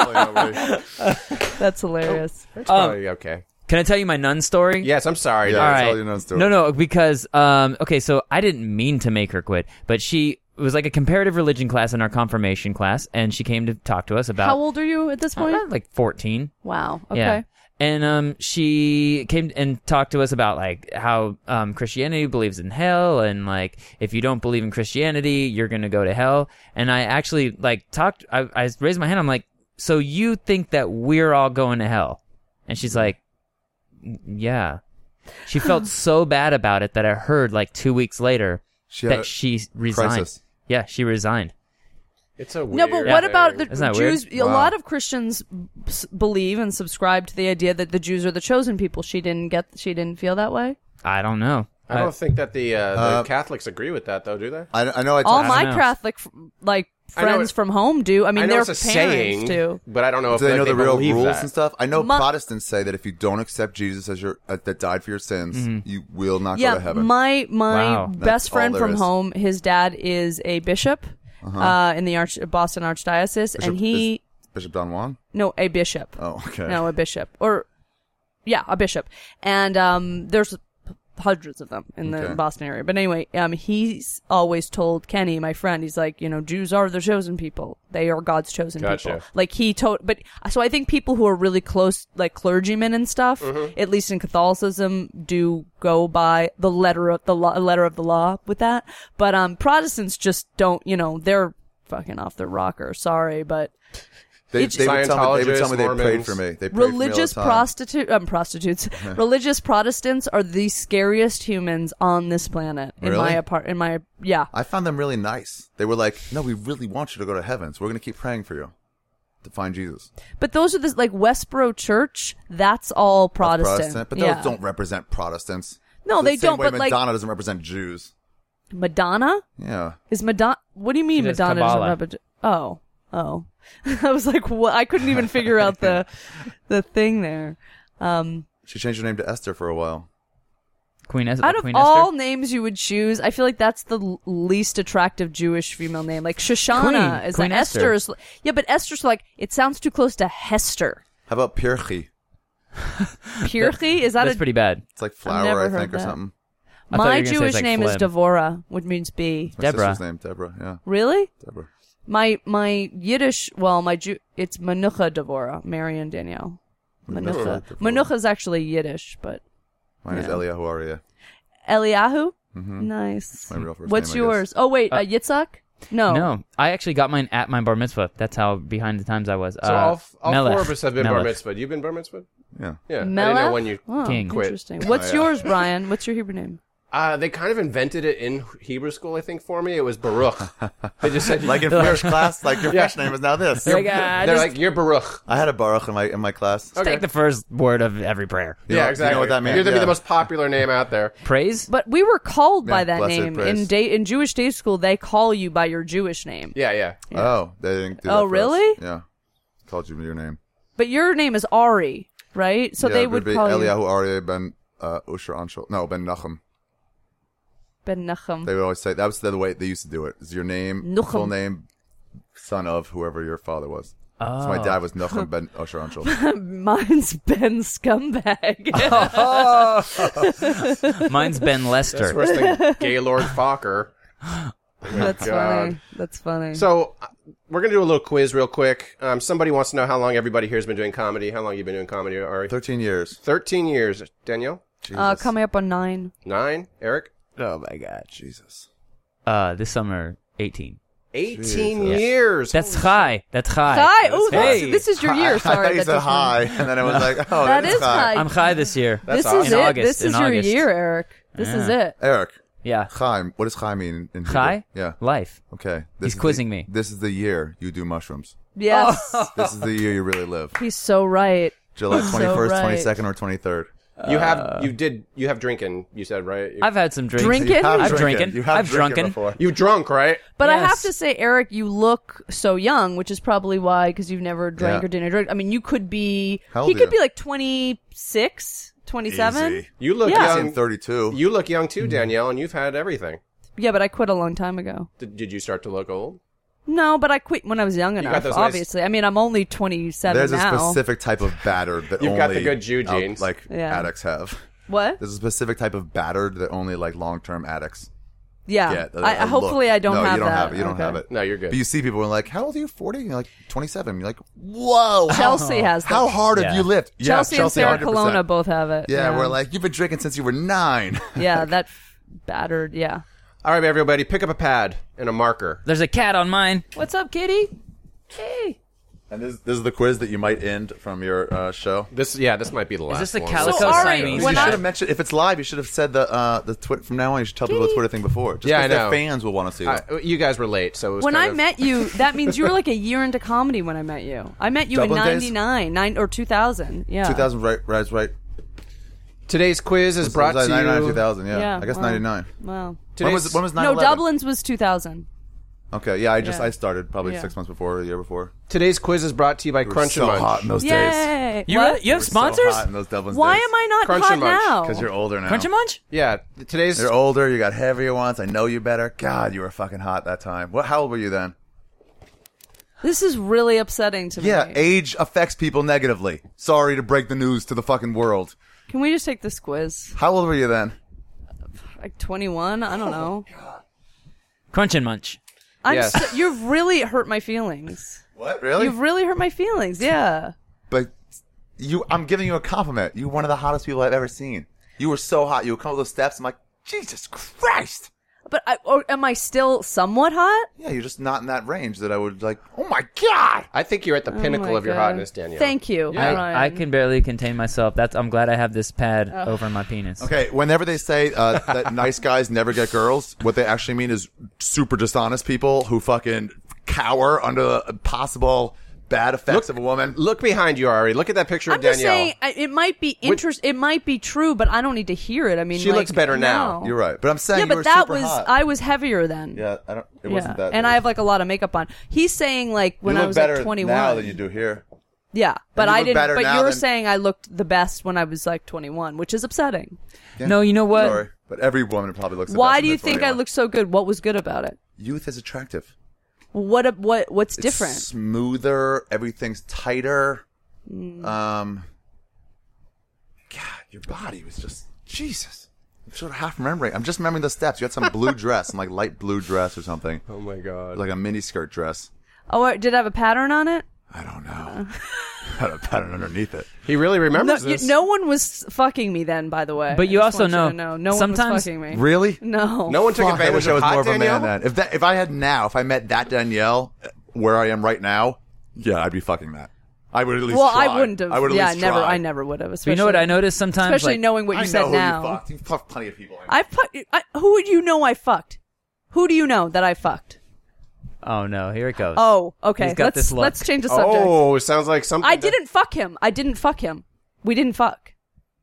That's hilarious. It's probably okay. Can I tell you my nun story? Yes, I'm sorry. Yeah, all right. tell your nun story. No, because, okay, so I didn't mean to make her quit, but it was like a comparative religion class in our confirmation class, and she came to talk to us about... How old are you at this point? Like 14. Wow, okay. Yeah. And she came and talked to us about like how Christianity believes in hell, and like if you don't believe in Christianity, you're gonna go to hell. And I actually like talked. I raised my hand. I'm like, so you think that we're all going to hell? And she's like, yeah. She felt so bad about it that I heard like 2 weeks later that she resigned. Crisis. Yeah, she resigned. It's a weird No, but what about the Isn't that Jews? weird? A lot of Christians believe and subscribe to the idea that the Jews are the chosen people. She didn't feel that way. I don't know. I don't think that the Catholics agree with that, though, do they? I know. All my Catholic friends from home do. I mean, their it's a parents saying, do. But I don't know if do they know the real believe rules that. and stuff. I know Protestants say that if you don't accept Jesus as your that died for your sins, you will not go to heaven. My Wow. best friend from home, his dad is a bishop in the Boston Archdiocese, Bishop, and he Bishop Don Juan. no, a bishop. Oh, okay. No, a bishop, or yeah, a bishop, and there's hundreds of them in the Boston area. But anyway, he's always told Kenny, my friend, he's like, Jews are the chosen people. They are God's chosen people. Like but so I think people who are really close, like clergymen and stuff, at least in Catholicism, do go by the letter of the law with that. But Protestants just don't. They're fucking off their rocker. Sorry, but. They would tell me they prayed for me. They prayed religious for me all the time. prostitutes. Religious Protestants are the scariest humans on this planet. Really? Yeah. I found them really nice. They were like, "No, we really want you to go to heaven, so we're going to keep praying for you to find Jesus." But those are like Westboro Church. That's all Protestant. But those don't represent Protestants. No, they don't. But But Madonna doesn't represent Jews. Madonna Yeah. is Madonna. What do you mean She does Madonna doesn't Kabbalah. represent? Oh. I was like, what? I couldn't even figure out the thing there. She changed her name to Esther for a while. Out of all names you would choose, I feel like that's the least attractive Jewish female name. Like Shoshana is Queen like Esther's. Yeah, but Esther's like, it sounds too close to Hester. How about Pirchi? Pirchi? Is that That's pretty bad. It's like I've flower, never I heard think, or that. something. I thought you My were gonna say Jewish it's like name is phlegm. Devora, which means bee. It's my Deborah. sister's name, Deborah. Yeah, Really? Deborah. My Yiddish, it's Menucha Devora, Mary and Danielle. Menucha. Menucha is actually Yiddish, but Mine is Eliyahu Aryeh. Eliyahu? Nice. My real first What's name, I guess. yours? Oh wait, Yitzhak? No, I actually got mine at my bar mitzvah. That's how behind the times I was. So all Melech. 4 of us have been bar Melech. mitzvah. You've been bar mitzvah? Yeah. Yeah. I didn't Melech? know when you Oh, King. quit. interesting. What's yours, Brian? What's your Hebrew name? They kind of invented it in Hebrew school, I think, for me. It was Baruch. They just said, Like in French class, like your French name is now this. Like, they're like, you're Baruch. I had a Baruch in my class. Okay. Take the first word of every prayer. You know- Yeah, exactly. You know what that means? You're going to be Yeah. the most popular name out there. Praise? But we were called by Yeah, that blessed name praise. in Jewish day school. They call you by your Jewish name. Yeah. Oh, they didn't do that Oh, for us. really? Yeah. Called you your name. But your name is Ari, right? So yeah, they it would be call Eliyahu you Aryeh ben Usher Anshel. No, ben Nachum. Ben Nachum. They would always say that was the way they used to do it. Is your name, Nuchum. full name, son of whoever your father was. So my dad was Nachum ben Usher Anshel. Mine's Ben Scumbag. Mine's Ben That's Lester. worse than Gaylord Fokker. That's funny. That's funny. So we're going to do a little quiz real quick. Somebody wants to know how long everybody here has been doing comedy. How long you been doing comedy, Ari? 13 years. 13 years. Danielle? Coming up on 9. 9. Eric? Oh my God. Jesus. This summer, 18. 18 Jesus. years. That's high. That's high. Hi. Oh, Hey. this is your year. I Sorry. thought you that said doesn't- hi, and then it was like, oh, That that's is high. I'm high this year. This awesome. is In it. August, This is in your August. year, Eric. This is it. Eric, Yeah. Chaim. What does Chaim mean in Hebrew? Chai? Yeah. Life. Okay. He's quizzing me. This is the year you do mushrooms. Yes. This is the year you really live. He's so right. July So 21st, right. 22nd, or 23rd. You have drinking, you said, right? I've had some drinks. Drinking? You have I've drinking. drinking. You have I've drinking drunken. before. You drunk, right? But I have Yes. to say, Eric, you look so young, which is probably why, because you've never drank Yeah. or didn't drink. I mean, you could be. How old He are could you? be like 26, 27. Easy. You look Yeah. young. I'm 32. You look young too, Danielle, and you've had everything. Yeah, but I quit a long time ago. Did you start to look old? No, but I quit when I was young got enough. those nice- Obviously, I mean, I'm only 27 There's now. a specific type of battered that You've only got the good Jew genes. Yeah. addicts have. What? There's a specific type of battered that only like long-term addicts. Yeah. get. Hopefully I don't no, have you don't that. have it. You don't Okay. have it. No, you're good. But you see people and like, how old are you? 40? You're like 27. You're like, whoa. Chelsea has that. How hard have you lived? Chelsea and Sarah 100%. Colonna both have it. Yeah, we're like, you've been drinking since you were 9. Yeah, that battered. Yeah. All right, everybody, pick up a pad and a marker. There's a cat on mine. What's up, kitty? Hey. And this is the quiz that you might end from your show. This might be the last. Is this a one. Calico Siamese? You should have mentioned, if it's live, you should have said the Twitter from now on. You should tell people the Twitter thing before. Just I know. their fans will want to see it. You guys were late, so it was When kind I of... met you, that means you were like a year into comedy when I met you. I met you Dublin in days? 99, or 2000. Yeah. 2000, right. Today's quiz is brought to you... 99, 2000, yeah. I guess wow. 99. Wow. When was 9/11? No, Dublin's was 2000. Okay, yeah, Yeah. I started probably Yeah. 6 months before, a year before. Today's quiz is brought to you by Crunch so and Munch. hot in those Yay! days. You What? have sponsors? So hot in those Dublin Why days. am I not Crunch hot and Munch, now? Because you're older now. Crunch and Munch? Yeah, today's... You're older, you got heavier ones, I know you better. God, you were fucking hot that time. How old were you then? This is really upsetting to me. Yeah, age affects people negatively. Sorry to break the news to the fucking world. Can we just take this quiz? How old were you then? Like 21? I don't know. Crunch and Munch. Yes. You've really hurt my feelings. What, really? You've really hurt my feelings, yeah. But I'm giving you a compliment. You're one of the hottest people I've ever seen. You were so hot. You would come up those steps. I'm like, Jesus Christ. But am I still somewhat hot? Yeah, you're just not in that range that I would like, oh my God. I think you're at the pinnacle my of your God. hotness, Danielle. Thank you, Ryan. I can barely contain myself. I'm glad I have this pad over my penis. Okay, whenever they say that nice guys never get girls, what they actually mean is super dishonest people who fucking cower under the possible bad effects of a woman. Look behind you, Ari. Look at that picture I'm of Danielle. just saying, it might be it might be true, but I don't need to hear it. I mean, She looks better now. no. You're right, but I'm saying Yeah, you but were that super was hot. I was heavier then. Yeah, it wasn't that. and I have like a lot of makeup on. He's saying like when you I look was better like 21. now than you do here. Yeah, but you I look didn't. better But now you're than- saying I looked the best when I was like 21, which is upsetting. Yeah. No, you know what? Sorry, but every woman probably looks. Why the best do you when think they're I 21. look so good? What was good about it? Youth is attractive. What's It's different? Smoother. Everything's tighter. Mm. God, your body was just Jesus. I'm sort of half remembering. I'm just remembering the steps. You had some blue dress, some like light blue dress or something. Oh my God. Like a mini skirt dress. Oh, did it have a pattern on it? I don't know. Had a pattern underneath it. He really remembers this. No one was fucking me then, by the way. But you I just also want you know, to no one sometimes- was fucking me. Really? No. No one took Fuck, I advantage wish I of was hot more of a Danielle? man then. If I met that Danielle where I am right now, yeah, I'd be fucking that. I would at least Well, try. I wouldn't have. I would at Yeah, least never. try. I never would have. But you know what I noticed sometimes? Especially Like, knowing what you I said know who now. you fucked. You've fucked plenty of people. Who would you know I fucked? Who do you know that I fucked? Oh no, here it goes. Oh, okay. He's got this look. Let's change the subject. Oh, it sounds like something. I didn't fuck him. We didn't fuck.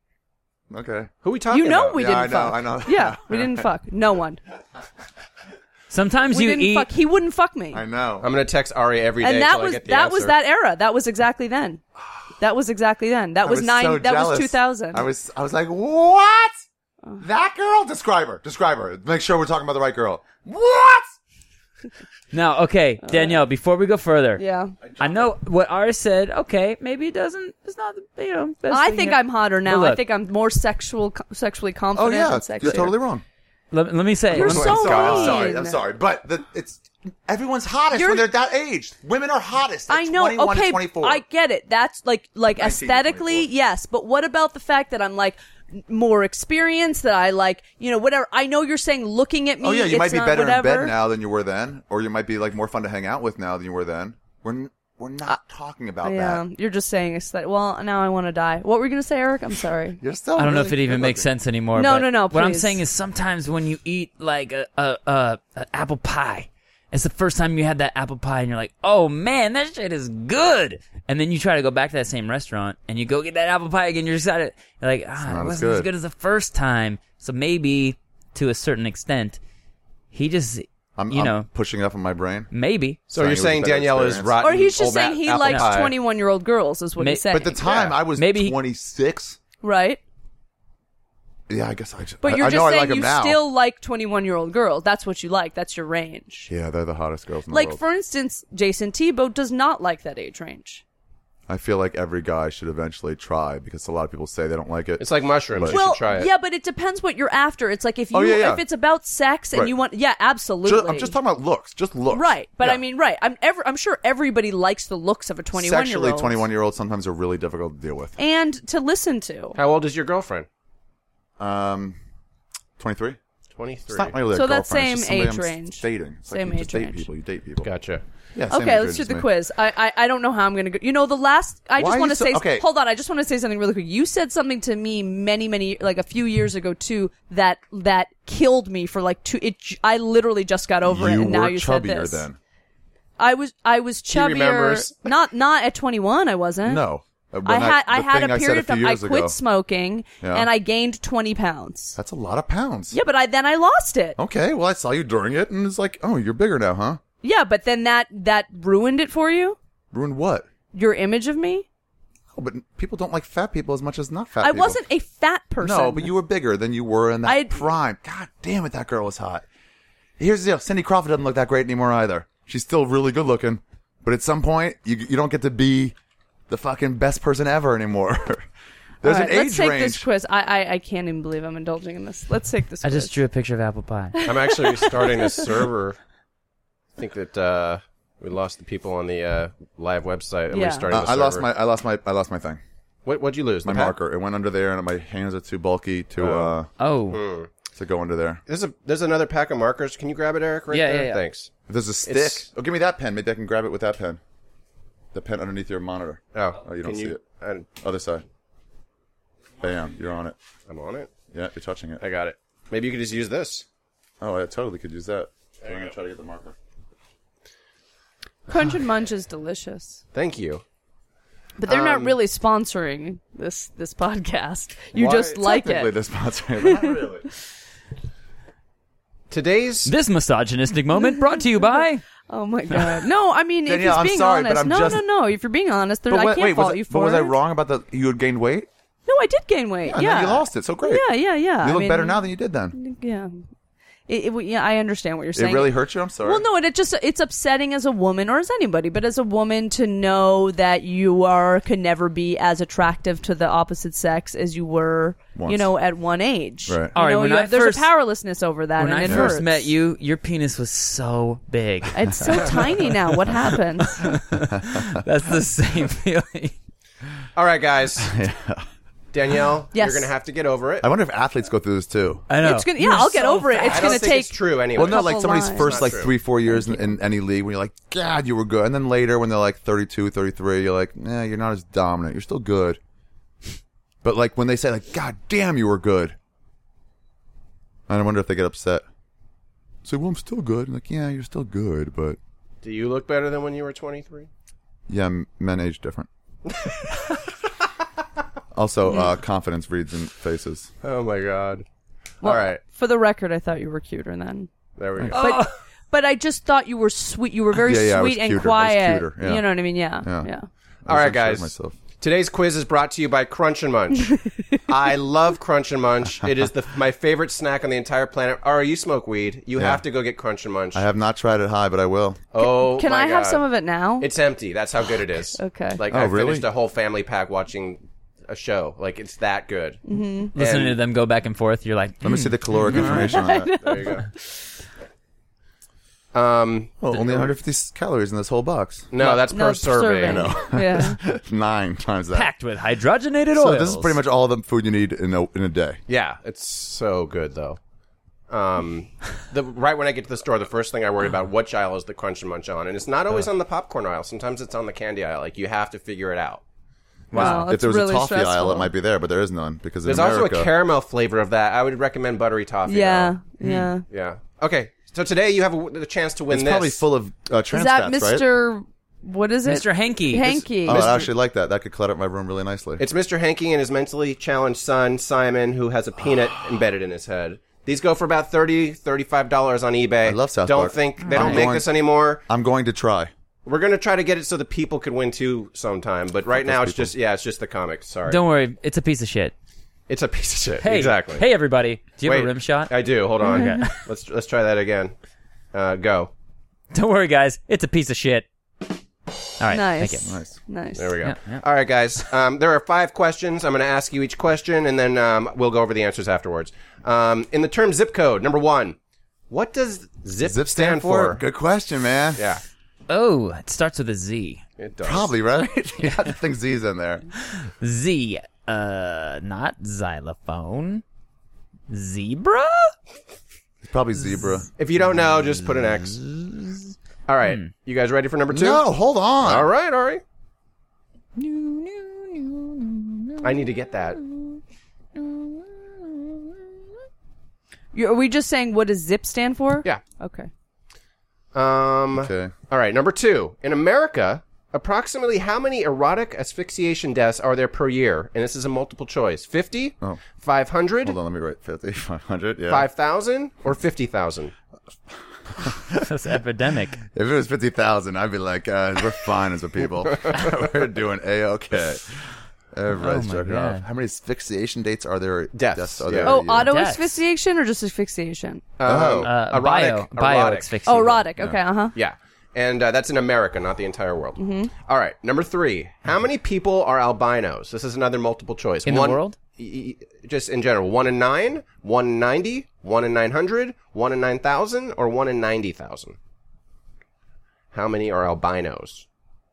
Okay. Who are we talking You know about? we Yeah, didn't I know, fuck. I know. Yeah, we didn't fuck. No one. Sometimes We you didn't eat. fuck. He wouldn't fuck me. I know. I'm going to text Ari every day And that till I was get the that was answer. that era. That was exactly then. That was exactly then. That I was nine. so that was jealous. 2000. I was like, what? That girl? Describe her. Make sure we're talking about the right girl. What? Now, okay, Danielle. Before we go further, Yeah. I know what Ari said. Okay, maybe it doesn't. It's not the best I thing think here. I'm hotter now. But look, I think I'm more sexually Oh confident. yeah, and sexy. you're totally wrong. Let me say. You're let me- so I'm mean. sorry, but it's everyone's hottest You're- when they're that age. Women are hottest. At I know. 21 Okay, to 24. I get it. That's like 19 to aesthetically, 24. yes. But what about the fact that I'm like more experienced? That I like, whatever. I know you're saying looking at me. Oh yeah, you might it's be not better whatever. in bed now than you were then, or you might be like more fun to hang out with now than you were then. We're not talking about Yeah, that. you're just saying aesthetic. Well, now I want to die. What were you gonna say, Eric? I'm sorry. You're still. I don't know really if it even good makes looking. sense anymore. No, but no, What I'm please. saying is sometimes when you eat like a apple pie, it's the first time you had that apple pie and you're like, oh man, that shit is good. And then you try to go back to that same restaurant and you go get that apple pie again. You're excited. You're like, it not as wasn't as good. good as the first time. So maybe to a certain extent, he just, I'm pushing up on my brain. maybe. So you're it was a saying better Danielle is experience. rotten. Or he's just old saying he apple likes pie. 21-year-old girls, is what he's saying. But the time I was Maybe he- 26. right? Yeah, I guess I just. But you're I just know I saying like 'em you now. still like 21-year-old girls. That's what you like. That's your range. Yeah, they're the hottest girls in the Like, world. for instance, Jason Tebow does not like that age range. I feel like every guy should eventually try because a lot of people say they don't like it. It's like mushrooms. You Well, should try it. yeah, but it depends what you're after. It's like if you if it's about sex and Right. you want, absolutely. I'm just talking about looks. Just looks. Right, but Yeah. I mean, right. I'm sure everybody likes the looks of a 21-year-old. Sexually, 21-year-olds sometimes are really difficult to deal with. And to listen to. How old is your girlfriend? 23. 23. It's not really a So girlfriend. that same it's just somebody age I'm range. Dating. It's Same like you age just date range. people. You date people. Gotcha. Yeah. Same Okay, age let's range do as the me. quiz. I don't know how I'm going to go. You know, the last... I Why just are want you to say... okay. Hold on, I just want to say something really quick. You said something to me many, like a few years ago, too, that killed me for like I literally just got over it, and now you said chubbier this. then. I was chubbier. remembers. Not at 21, I wasn't. No. I had a period of of I quit smoking, Yeah. and I gained 20 pounds. That's a lot of pounds. Yeah, but then I lost it. Okay, well, I saw you during it, and it's like, oh, you're bigger now, huh? Yeah, but then that ruined it for you? Ruined what? Your image of me? Oh, but people don't like fat people as much as not fat I people. wasn't a fat person. No, but you were bigger than you were in that prime. God damn it, that girl was hot. Here's the deal. Cindy Crawford doesn't look that great anymore either. She's still really good looking. But at some point, you don't get to be the fucking best person ever anymore. There's All right, an age let's take range. this quiz. I can't even believe I'm indulging in this. Let's take this I quiz. just drew a picture of apple pie. I'm actually restarting this server. I think that we lost the people on the live website. I'm Yeah. restarting the I server. lost my thing. What'd you lose? My The pad? marker. It went under there, and my hands are too bulky to to go under there. There's another pack of markers. Can you grab it, Eric? Right Yeah, there? yeah. Thanks. If there's a stick. It's- Oh, give me that pen. Maybe I can grab it with that pen. The pen underneath your monitor. Oh, you don't can see you- it. Other side. Bam, you're on it. I'm on it. Yeah, you're touching it. I got it. Maybe you could just use this. Oh, I totally could use that. I'm going to try to get the marker. Crunch and Munch is delicious. Thank you. But they're not really sponsoring this podcast. You Why- just like Technically, it. they're sponsoring, but not really. This misogynistic moment brought to you by... Oh my god! No, I mean, if Danielle, he's I'm being sorry, but honest, I'm no, just- no. If you're being honest, I can't fault you for but was it. I wrong about the you had gained weight? No, I did gain weight. And Yeah, then you lost it. So great. Yeah. You look I better mean, now than you did then. Yeah. Yeah, I understand what you're saying. It really hurt you? I'm sorry. Well, no, it's upsetting as a woman or as anybody, but as a woman to know that you can never be as attractive to the opposite sex as you were, Once. at one age. Right. All right, when I there's first- a powerlessness over that, When and I it first hurts. met you, your penis was so big. It's so tiny now. What happened? That's the same feeling. All right, guys. Danielle, Yes. you're going to have to get over it. I wonder if athletes go through this too. I know. It's gonna, I'll get over it. It's I going don't to think take. it's true anyway. Well, no, like Couple somebody's lines. first Not like true. 3-4 years in any league when you're like, God, you were good. And then later when they're like 32, 33, you're like, nah, you're not as dominant. You're still good. But like when they say like, God damn, you were good. I wonder if they get upset. Say, well, I'm still good. I'm like, yeah, you're still good, but Do you look better than when you were 23? yeah, men age different. Also, confidence reads in faces. Oh, my God. Well, All right. For the record, I thought you were cuter then. There we go. But I just thought you were sweet. You were very Yeah, I was sweet and cuter. I was quiet. cuter, yeah. You know what I mean? Yeah. Yeah. Yeah. I was All right, unsure of guys. myself. Today's quiz is brought to you by Crunch and Munch. I love Crunch and Munch. It is my favorite snack on the entire planet. Or you smoke weed. You have to go get Crunch and Munch. I have not tried it high, but I will. Oh, Can my I have God. some of it now? It's empty. That's how good it is. Okay. Like, Oh, I really? finished a whole family pack watching a show. Like, it's that good. Mm-hmm. Listening And- to them go back and forth, you're like, Let me see the caloric information on that. There you go. Well, only 150 calories in this whole box. No, that's per survey. No. Yeah. 9 times that. packed with hydrogenated So oils. this is pretty much all the food you need in a day. Yeah, it's so good though. Right when I get to the store, the first thing I worry about which aisle is the Crunch and Munch on, and it's not always on the popcorn aisle. Sometimes it's on the candy aisle. Like you have to figure it out. Wow. If That's there was really a toffee aisle, stressful. it might be there, but there is none because in There's America, also a caramel flavor of that. I would recommend buttery toffee. Yeah. though. Yeah. Yeah. Okay. So today you have the chance to win it's this. probably full of trans Is that fats, right? Mr. What is it? Mr. Hanky. Hanky. Oh, I actually like that. That could clutter up my room really nicely. It's Mr. Hanky and his mentally challenged son, Simon, who has a peanut embedded in his head. These go for about $30, $35 on eBay. I love South Don't Park. think they I'm don't make going- this anymore. I'm going to try. We're going to try to get it so that people could win too sometime. But right those now it's people. it's just the comics. Sorry. Don't worry, it's a piece of shit. It's a piece of shit. Hey, Exactly. Hey, everybody. Do you have Wait, a rim shot? I do. Hold on. Okay. Let's try that again. Go. Don't worry, guys. It's a piece of shit. All right. Nice. Thank you. Nice. There we go. Yeah. All right, guys. There are 5 questions. I'm going to ask you each question, and then we'll go over the answers afterwards. In the term zip code, number 1, what does zip stand for? Good question, man. Yeah. Oh, it starts with a Z. It does. Probably, right? Yeah, I think Z's in there. Z. Not xylophone. Zebra? It's probably zebra. If you don't know, just put an X. All right. You guys ready for number 2? No, hold on. All right, Ari. I need to get that. Are we just saying what does zip stand for? Yeah. Okay. Okay. All right, number 2. In America, approximately how many erotic asphyxiation deaths are there per year? And this is a multiple choice. 50? Oh. 500? Hold on, let me write 50, 500, yeah. 5,000? Or 50,000? That's epidemic. If it was 50,000, I'd be like, we're fine as a people. We're doing A-okay. Everybody's Oh my jerking God. off. How many asphyxiation dates are there? Deaths. Are there? Oh, Yeah. auto Deaths. asphyxiation or just asphyxiation? Erotic. Bio asphyxiation. Oh, erotic. Okay, uh-huh. Yeah. And that's in America, not the entire world. All right, number 3. How many people are albinos? This is another multiple choice. In the world? Just in general. 1 in 9, 1 in 90, 1 in 900, 1 in 9,000, or 1 in 90,000? How many are albinos?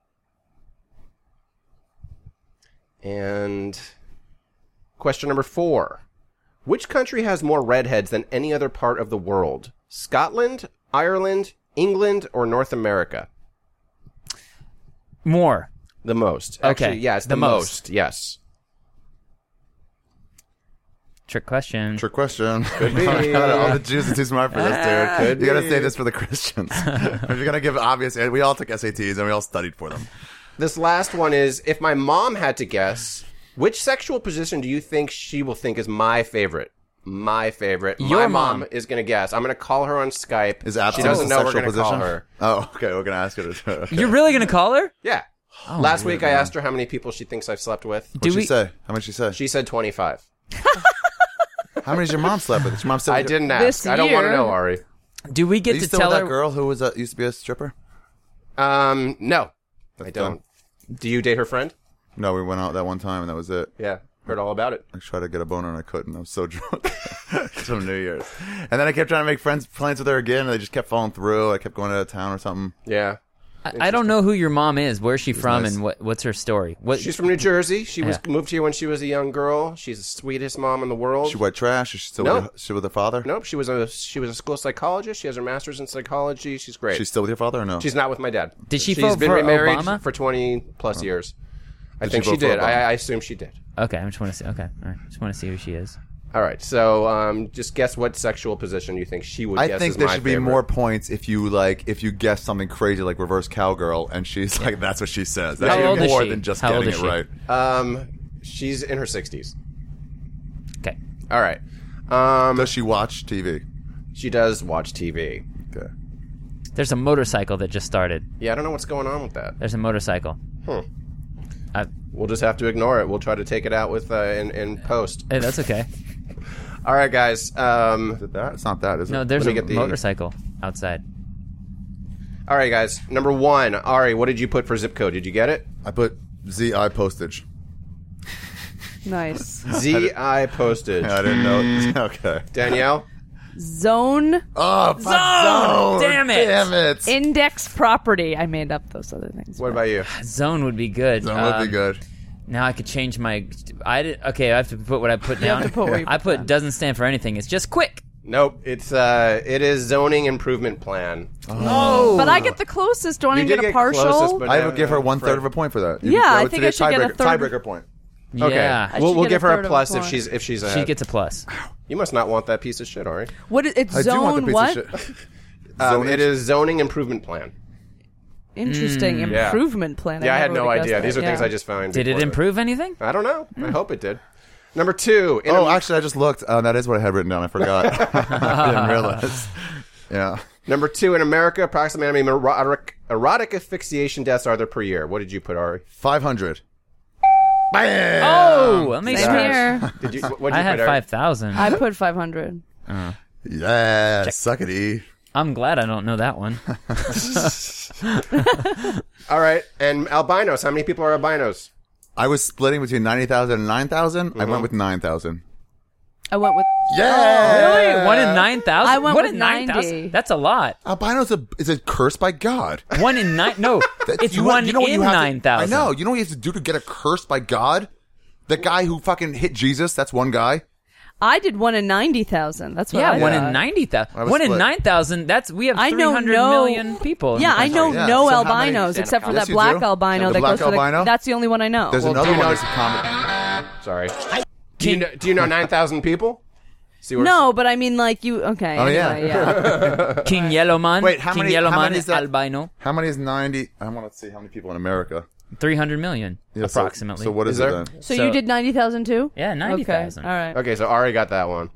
And question number 4. Which country has more redheads than any other part of the world? Scotland, Ireland, England, or North America? More. The most. Okay. Actually, yeah, it's the most. Yes. Trick question. Trick question. Could be. All the Jews are too smart for this, dude. Could You gotta be. say this for the Christians. If you're gonna give obvious, we all took SATs and we all studied for them. This last one is, if my mom had to guess, which sexual position do you think she will think is my favorite? My favorite. Your my mom. is going to guess. I'm going to call her on Skype. Is she abstinence doesn't a know we're sexual going to call position? her. Oh, okay. We're gonna ask her to. Okay. You're really going to call her? Yeah. Last week I asked her how many people she thinks I've slept with. What'd she say? How much she say? She said 25. How many did your mom slept with? Did your mom slept I with didn't ask. This I don't want to year. know, Ari. Do we Are get you to still tell with her? that girl who was used to be a stripper? No. I don't. done. Do you date her friend? No, we went out that one time and that was it. Yeah. Heard all about it. I tried to get a boner and I couldn't. I was so drunk. Some New Year's. And then I kept trying to make plans with her again and they just kept falling through. I kept going out of town or something. Yeah. I don't know who your mom is. Where's she from, nice. and what's her story? What? She's from New Jersey. She was Yeah. moved here when she was a young girl. She's the sweetest mom in the world. She white trash? Is she still No. with her father? Nope, she was a school psychologist. She has her master's in psychology. She's great. She's still with your father or no? She's not with my dad. Did she She's vote been for remarried Obama? for 20 plus years. I Did think she she vote for did. Obama? I assume she did. Okay, I just want to see. Okay, all right. Just want to see who she is. All right, so just guess what sexual position you think she would guess I think is there my should be favorite. more points if you guess something crazy like reverse cowgirl and she's like that's what she says. That How should old be is more she? than just How old getting is it she? right. She's in her 60s. Okay. All right. Does she watch TV? She does watch TV. Okay. There's a motorcycle that just started. Yeah, I don't know what's going on with that. There's a motorcycle. We'll just have to ignore it. We'll try to take it out with in post. Hey, that's okay. All right, guys. Is it that? It's not that, is it? No, there's Let a me get the- motorcycle outside. All right, guys. Number 1, Ari, what did you put for zip code? Did you get it? I put ZI postage. Nice. ZI postage. I didn't know. Okay. Danielle? Zone Oh, Zone! Damn it! Damn it! index property. I made up those other things. What about you? Zone would be good. That would be good. Now I could change my. Okay, I have to put what I put You down. have to put what you I put put down. doesn't stand for anything. It's just quick. Nope. It is zoning improvement plan. Oh, But I get the closest. Don't I You get did a get partial? closest, but I no, would give her no, 1/3 of a point for that. Yeah, that I would think be I a should get a third. tiebreaker point. Okay. Yeah. I We'll should get give a her third a of a plus if point. she's ahead. she gets a plus. You must not want that piece of shit, Ari. What? It's I do want the zone piece what? of shit. It is zoning improvement plan. Interesting Yeah. improvement plan. Yeah, I had never no would've idea. guessed These are that. things Yeah. I just found. Did it before improve anything? I don't know. I hope it did. Number 2. Oh, actually, I just looked. That is what I had written down. I forgot. I didn't realize. Yeah. Number 2, in America, approximately how many erotic asphyxiation deaths are there per year? What did you put, Ari? 500. Bam! Oh, that makes Same sense. here. Did you? What did I you had put, Ari? 5,000. I put 500. Yeah. Suck it, E. I'm glad I don't know that one. All right. And albinos. How many people are albinos? I was splitting between 90,000 and 9,000. I went with 9,000. I went with... Yeah! Really? 1 in 9,000? I went One with in 90. That's a lot. Albinos is a curse by God. 1 in 9... No, it's 1 in 9,000. I know. You know what you have to do to get a curse by God? The guy who fucking hit Jesus, that's one guy. I did 1 in 90,000. That's what I 1 thought. in 90,000. 1 in 9,000. We have 300 million people. Yeah, I know no So albinos except for that black albino that goes to albino? That's the only one I know. There's another one that's a common. Sorry. Do you know 9,000 people? No, but I mean, like, you... Okay. Oh, anyway, yeah. King Yellowman. Wait, how many is that? Albino. How many is 90? I want to see how many people in America. 300 million, approximately. So what is it then? So you did 90,000 too? Yeah, 90,000. Okay. All right. Okay, so Ari got that one.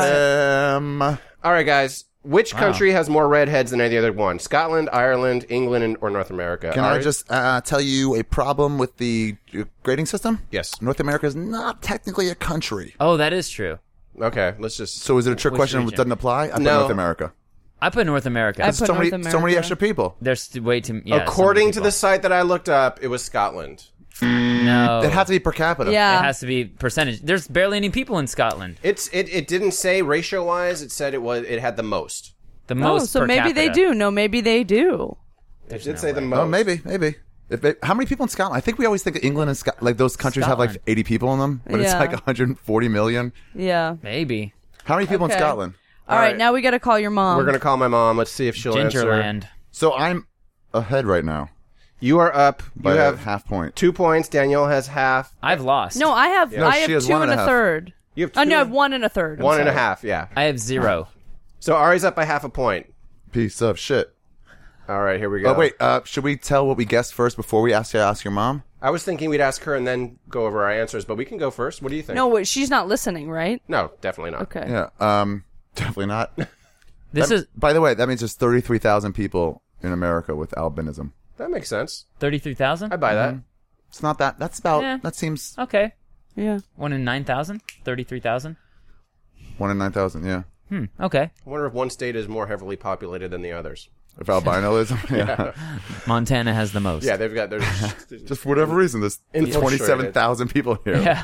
Yes. All right, guys. Which country has more redheads than any other one? Scotland, Ireland, England, or North America? Can I just tell you a problem with the grading system? Yes. North America is not technically a country. Oh, that is true. Okay, let's just... So is it a trick question that doesn't apply? I put North America. I put North America. I put so North many America. extra people. There's way too... Yeah, According to the site that I looked up, it was Scotland. No. It has to be per capita. Yeah. It has to be percentage. There's barely any people in Scotland. It didn't say ratio-wise. It said it had the most. The most so per maybe capita. they do. No, maybe they do. It did say the most. Oh, maybe. How many people in Scotland? I think we always think of England and Scotland, like those countries have like 80 people in them, but it's Yeah. like 140 million. Yeah. Maybe. How many people in Okay. Scotland? All right, now we got to call your mom. We're going to call my mom. Let's see if she'll answer. Gingerland. So I'm ahead right now. You are up. By You a have half point. 2 points. Danielle has half. I've lost. No, I have. No, I she have has 2 1 and and a a half. third. You have Oh two- no, I have 1 and a third. I'm One and a sorry. half, yeah. I have 0. So Ari's up by half a point. Piece of shit. All right, here we go. Oh wait, should we tell what we guessed first before we ask your mom? I was thinking we'd ask her and then go over our answers, but we can go first. What do you think? No, wait, she's not listening, right? No, definitely not. Okay. Yeah. Definitely not. This is By the way, that means there's 33,000 people in America with albinism. That makes sense. 33,000? I buy that. It's not that. That's about. Yeah. That seems Okay. Yeah. 1 in 9,000? 33,000? 1 in 9,000. Yeah. Okay. I wonder if one state is more heavily populated than the others. Of albinism. Yeah. Montana has the most. Yeah, there's Just for whatever reason, there's Infiltrated. 27,000 people here. Yeah.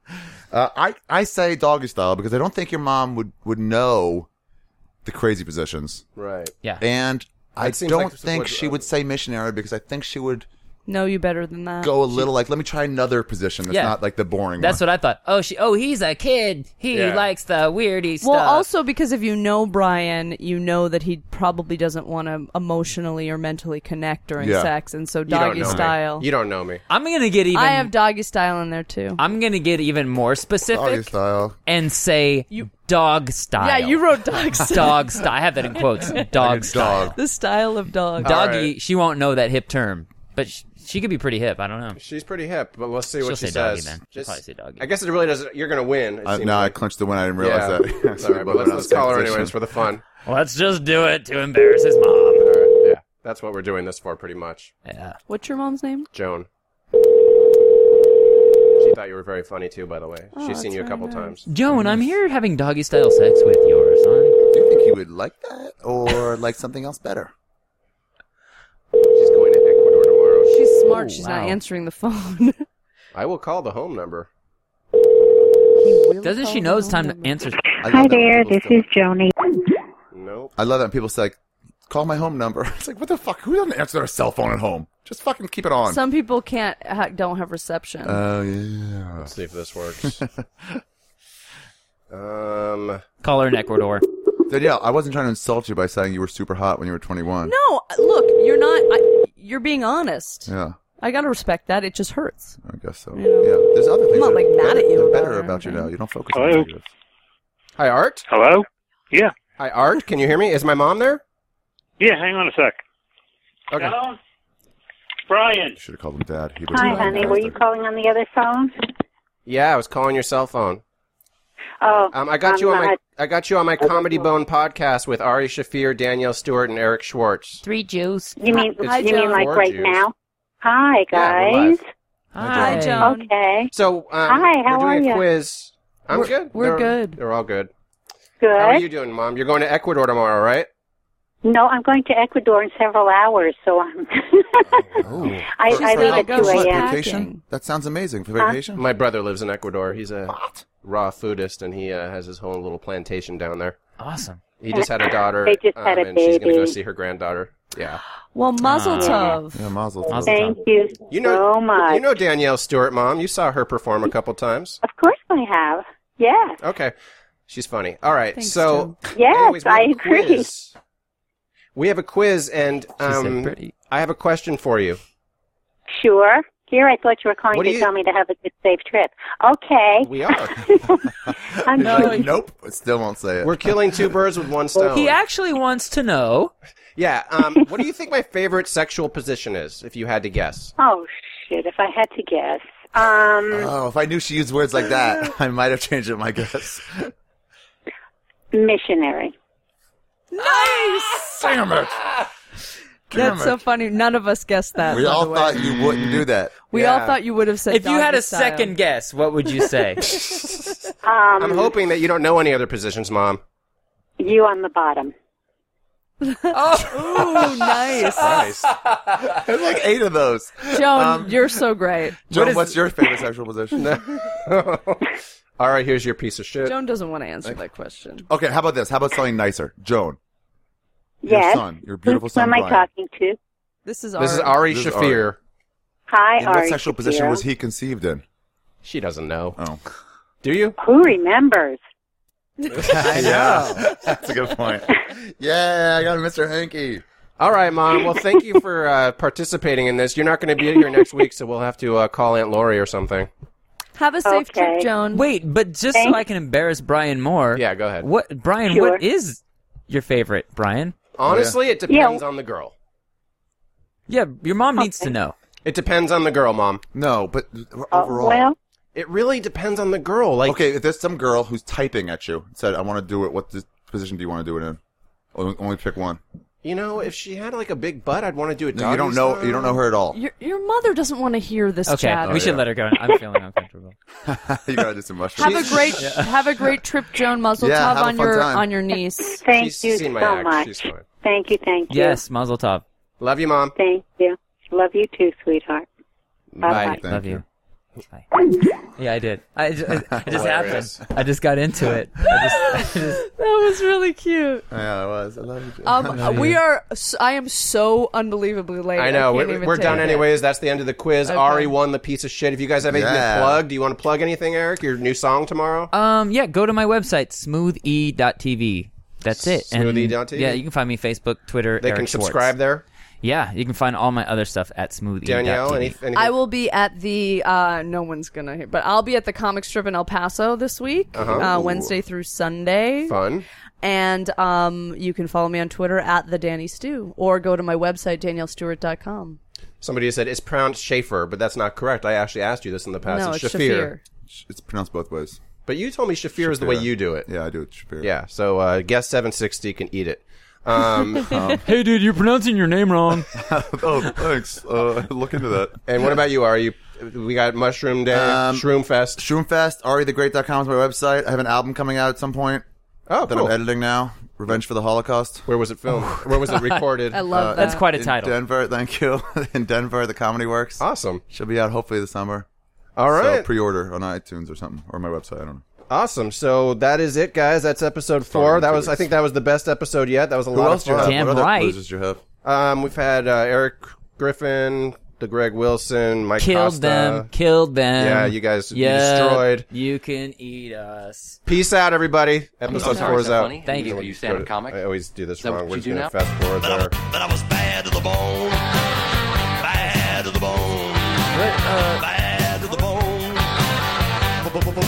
I say doggy style because I don't think your mom would know the crazy positions. right. Yeah. And I That seems don't like think what- she would say missionary because I think she would Know you better than that. go a little like, let me try another position that's Yeah. not like the boring That's one. what I thought. Oh, he's a kid. He Yeah. likes the weirdy stuff. Well, also because if you know Brian, you know that he probably doesn't want to emotionally or mentally connect during Yeah. sex, and so You don't doggy know style. me. You don't know me. I'm going to get even I have doggy style in there too. I'm going to get even more Doggy specific style. and say dog style. Yeah, you wrote dog style. dog style. I have that in quotes. Dog style. Dog. The style of dog. Doggy, right. she won't know that hip term, but she could be pretty hip. I don't know. She's pretty hip, but let's see what She'll she say doggy says. then. She'll probably say doggy. I guess it really doesn't. You're gonna win. it seems No, I like. clinched the win. I didn't realize Yeah. that. All right, but let's call her anyways for the fun. Let's just do it to embarrass his mom. All right, yeah, that's what we're doing this for, pretty much. Yeah. What's your mom's name? Joan. She thought you were very funny too, by the way. She's seen that's you a couple very times. Joan, I'm here having doggy style sex with your son. Do you think he would like that or like something else better? She's going to Ecuador tomorrow. She's smart. She's wow. not answering the phone. I will call the home number. Doesn't she know it's time to answer? Hi there, this is Joni. Nope. I love that when people say, call my home number. It's like, what the fuck? Who doesn't answer their cell phone at home? Just fucking keep it on. Some people don't have reception. Oh, yeah. Let's see if this works. Call her in Ecuador. Danielle, I wasn't trying to insult you by saying you were super hot when you were 21. No, look, you're not. You're being honest. Yeah, I gotta respect that. It just hurts. I guess so. You know. Yeah, there's other things. I'm not, that like, are mad at you They're about better it or about you now. You don't focus on Hello? the negatives. Hi, Art. Hello? Yeah. Hi, Art. Can you hear me? Is my mom there? Yeah, hang on a sec. Okay. Hello? Brian. Should have called him Dad. He Hi, honey. Were you calling on the other phone? Yeah, I was calling your cell phone. Oh. I got you on my Comedy Bone podcast with Ari Shafir, Danielle Stewart, and Eric Schwartz. 3 Jews. You mean It's like four right Jews. now? Hi, Yeah, we're guys. live. Hi, Joan. Okay. So, Hi, how we're are doing a ya? quiz. I'm good. We're good. They're all good. Good. How are you doing, Mom? You're going to Ecuador tomorrow, right? No, I'm going to Ecuador in several hours, so I'm. I leave at 2 a.m. Vacation? That sounds amazing. For vacation? My brother lives in Ecuador. He's a raw foodist, and he has his whole little plantation down there. Awesome. He just had a daughter. They just had a and she's going to go baby. see her granddaughter. Yeah. Well, Mazel Tov. Yeah, Mazel Tov. Thank you so much. You know Danielle Stewart, Mom. You saw her perform a couple times. Of course I have. Yes. Okay. She's funny. All right. Thanks, so, Yes, anyways, we have I a agree. quiz. We have a quiz, and said pretty. I have a question for you. Sure. Here, I thought you were calling What do to you- tell me to have a good, safe trip. Okay. We are. I'm Nope. Still won't say it. We're killing two birds with one stone. He actually wants to know. Yeah. What do you think my favorite sexual position is, if you had to guess? Oh, shit. If I had to guess. Oh, if I knew she used words like that, I might have changed it, my guess. Missionary. Nice! Damn it. That's so funny. None of us guessed that. We by all the way. thought you wouldn't do that. We all thought you would have said If you had doggy a style. second guess, what would you say? I'm hoping that you don't know any other positions, Mom. You on the bottom. Ooh, nice. Nice. There's like 8 of those. Joan, you're so great. Joan, what's your favorite sexual position? All right, here's your piece of shit. Joan doesn't want to answer that question. Okay, how about this? How about something nicer? Joan. Yes. Your son. Your beautiful Who son, am I Brian. talking to? This is This is Ari This is Shafir. Hi, In Ari what sexual position Shapiro. was he conceived in? She doesn't know. Oh. Do you? Who remembers? I know. That's a good point. Yeah, I got Mr. Hanky. All right, Mom. Well, thank you for participating in this. You're not going to be here next week, so we'll have to call Aunt Lori or something. Have a safe Okay. trip, Joan. Wait, but just so I can embarrass Brian more. Yeah, go ahead. What, Brian? Sure. What is your favorite, Brian? Honestly, it depends on the girl. Yeah, your mom needs to know. It depends on the girl, Mom. No, but overall. Well, It really depends on the girl. Like, Okay, if there's some girl who's typing at you and said, I want to do it, what position do you want to do it in? Only pick one. you know, if she had like a big butt, I'd want to do it. No, you don't know. You don't know her at all. Your mother doesn't want to hear this Okay, chat. we should let her go. I'm feeling uncomfortable. You gotta do some mushrooms. Have a great trip, Joan. Muzzle Yeah, top have a on fun your time. on your niece. thank She's you seen my so act. much. She's fine. Thank you. Yes, Mazel Tov. Love you, Mom. Thank you. Love you too, sweetheart. Bye. Bye-bye. Love you. Bye. Yeah, I did. It just Hilarious. happened. I just got into it. I just That was really cute. Yeah, it was. I love you. Joan. We are. I am so unbelievably late. I know. can't even We're take done it. anyways. That's the end of the quiz. Okay. Ari won the piece of shit. If you guys have anything Yeah. to plug, do you want to plug anything, Eric? Your new song tomorrow? Yeah, go to my website, smoothie.tv. That's it. And, Smoothie.tv? Yeah, you can find me Facebook, Twitter, They Eric can Schwartz. subscribe there. Yeah, you can find all my other stuff at smoothie.tv. Danielle, anything? I will be at the. No one's gonna hear, but I'll be at the comic strip in El Paso this week, Wednesday through Sunday. Fun. And you can follow me on Twitter at the Danny Stew, or go to my website daniellestewart.com. Somebody said it's pronounced Schaefer, but that's not correct. I actually asked you this in the past. No, it's it's Shafir. It's pronounced both ways. But you told me Shafir is the way you do it. Yeah, I do it. Shafir. Yeah, so guest 760 can eat it. Hey, dude, you're pronouncing your name wrong. Oh, thanks. Look into that. And what about you? We got Mushroom Day, Shroom Fest. Shroomfest, AriTheGreat.com is my website. I have an album coming out at some point. Oh, that cool. I'm editing now. Revenge for the Holocaust. Where was it filmed? Where was it recorded? I love that. That's quite a in title. Denver, thank you. In Denver, the Comedy Works. Awesome. Should be out hopefully this summer. All right. So pre-order on iTunes or something, or my website. I don't know. Awesome. So that is it, guys. That's episode 4. I think that was the best episode yet. That was a Who lot else of do you fun. have? Damn What other right. losers do you have? We've had Eric Griffin, the Greg Wilson, Mike Killed Costa. them. Killed them. Yeah, you guys you Yeah, destroyed. You can eat us. Peace out, everybody. Episode 4 is out. Thank you. Are you stand-up comic? I always do this Is that wrong. what We're you just do going to now? fast forward there. But I was bad to the bone. Bad to the bone. Bad to the bone.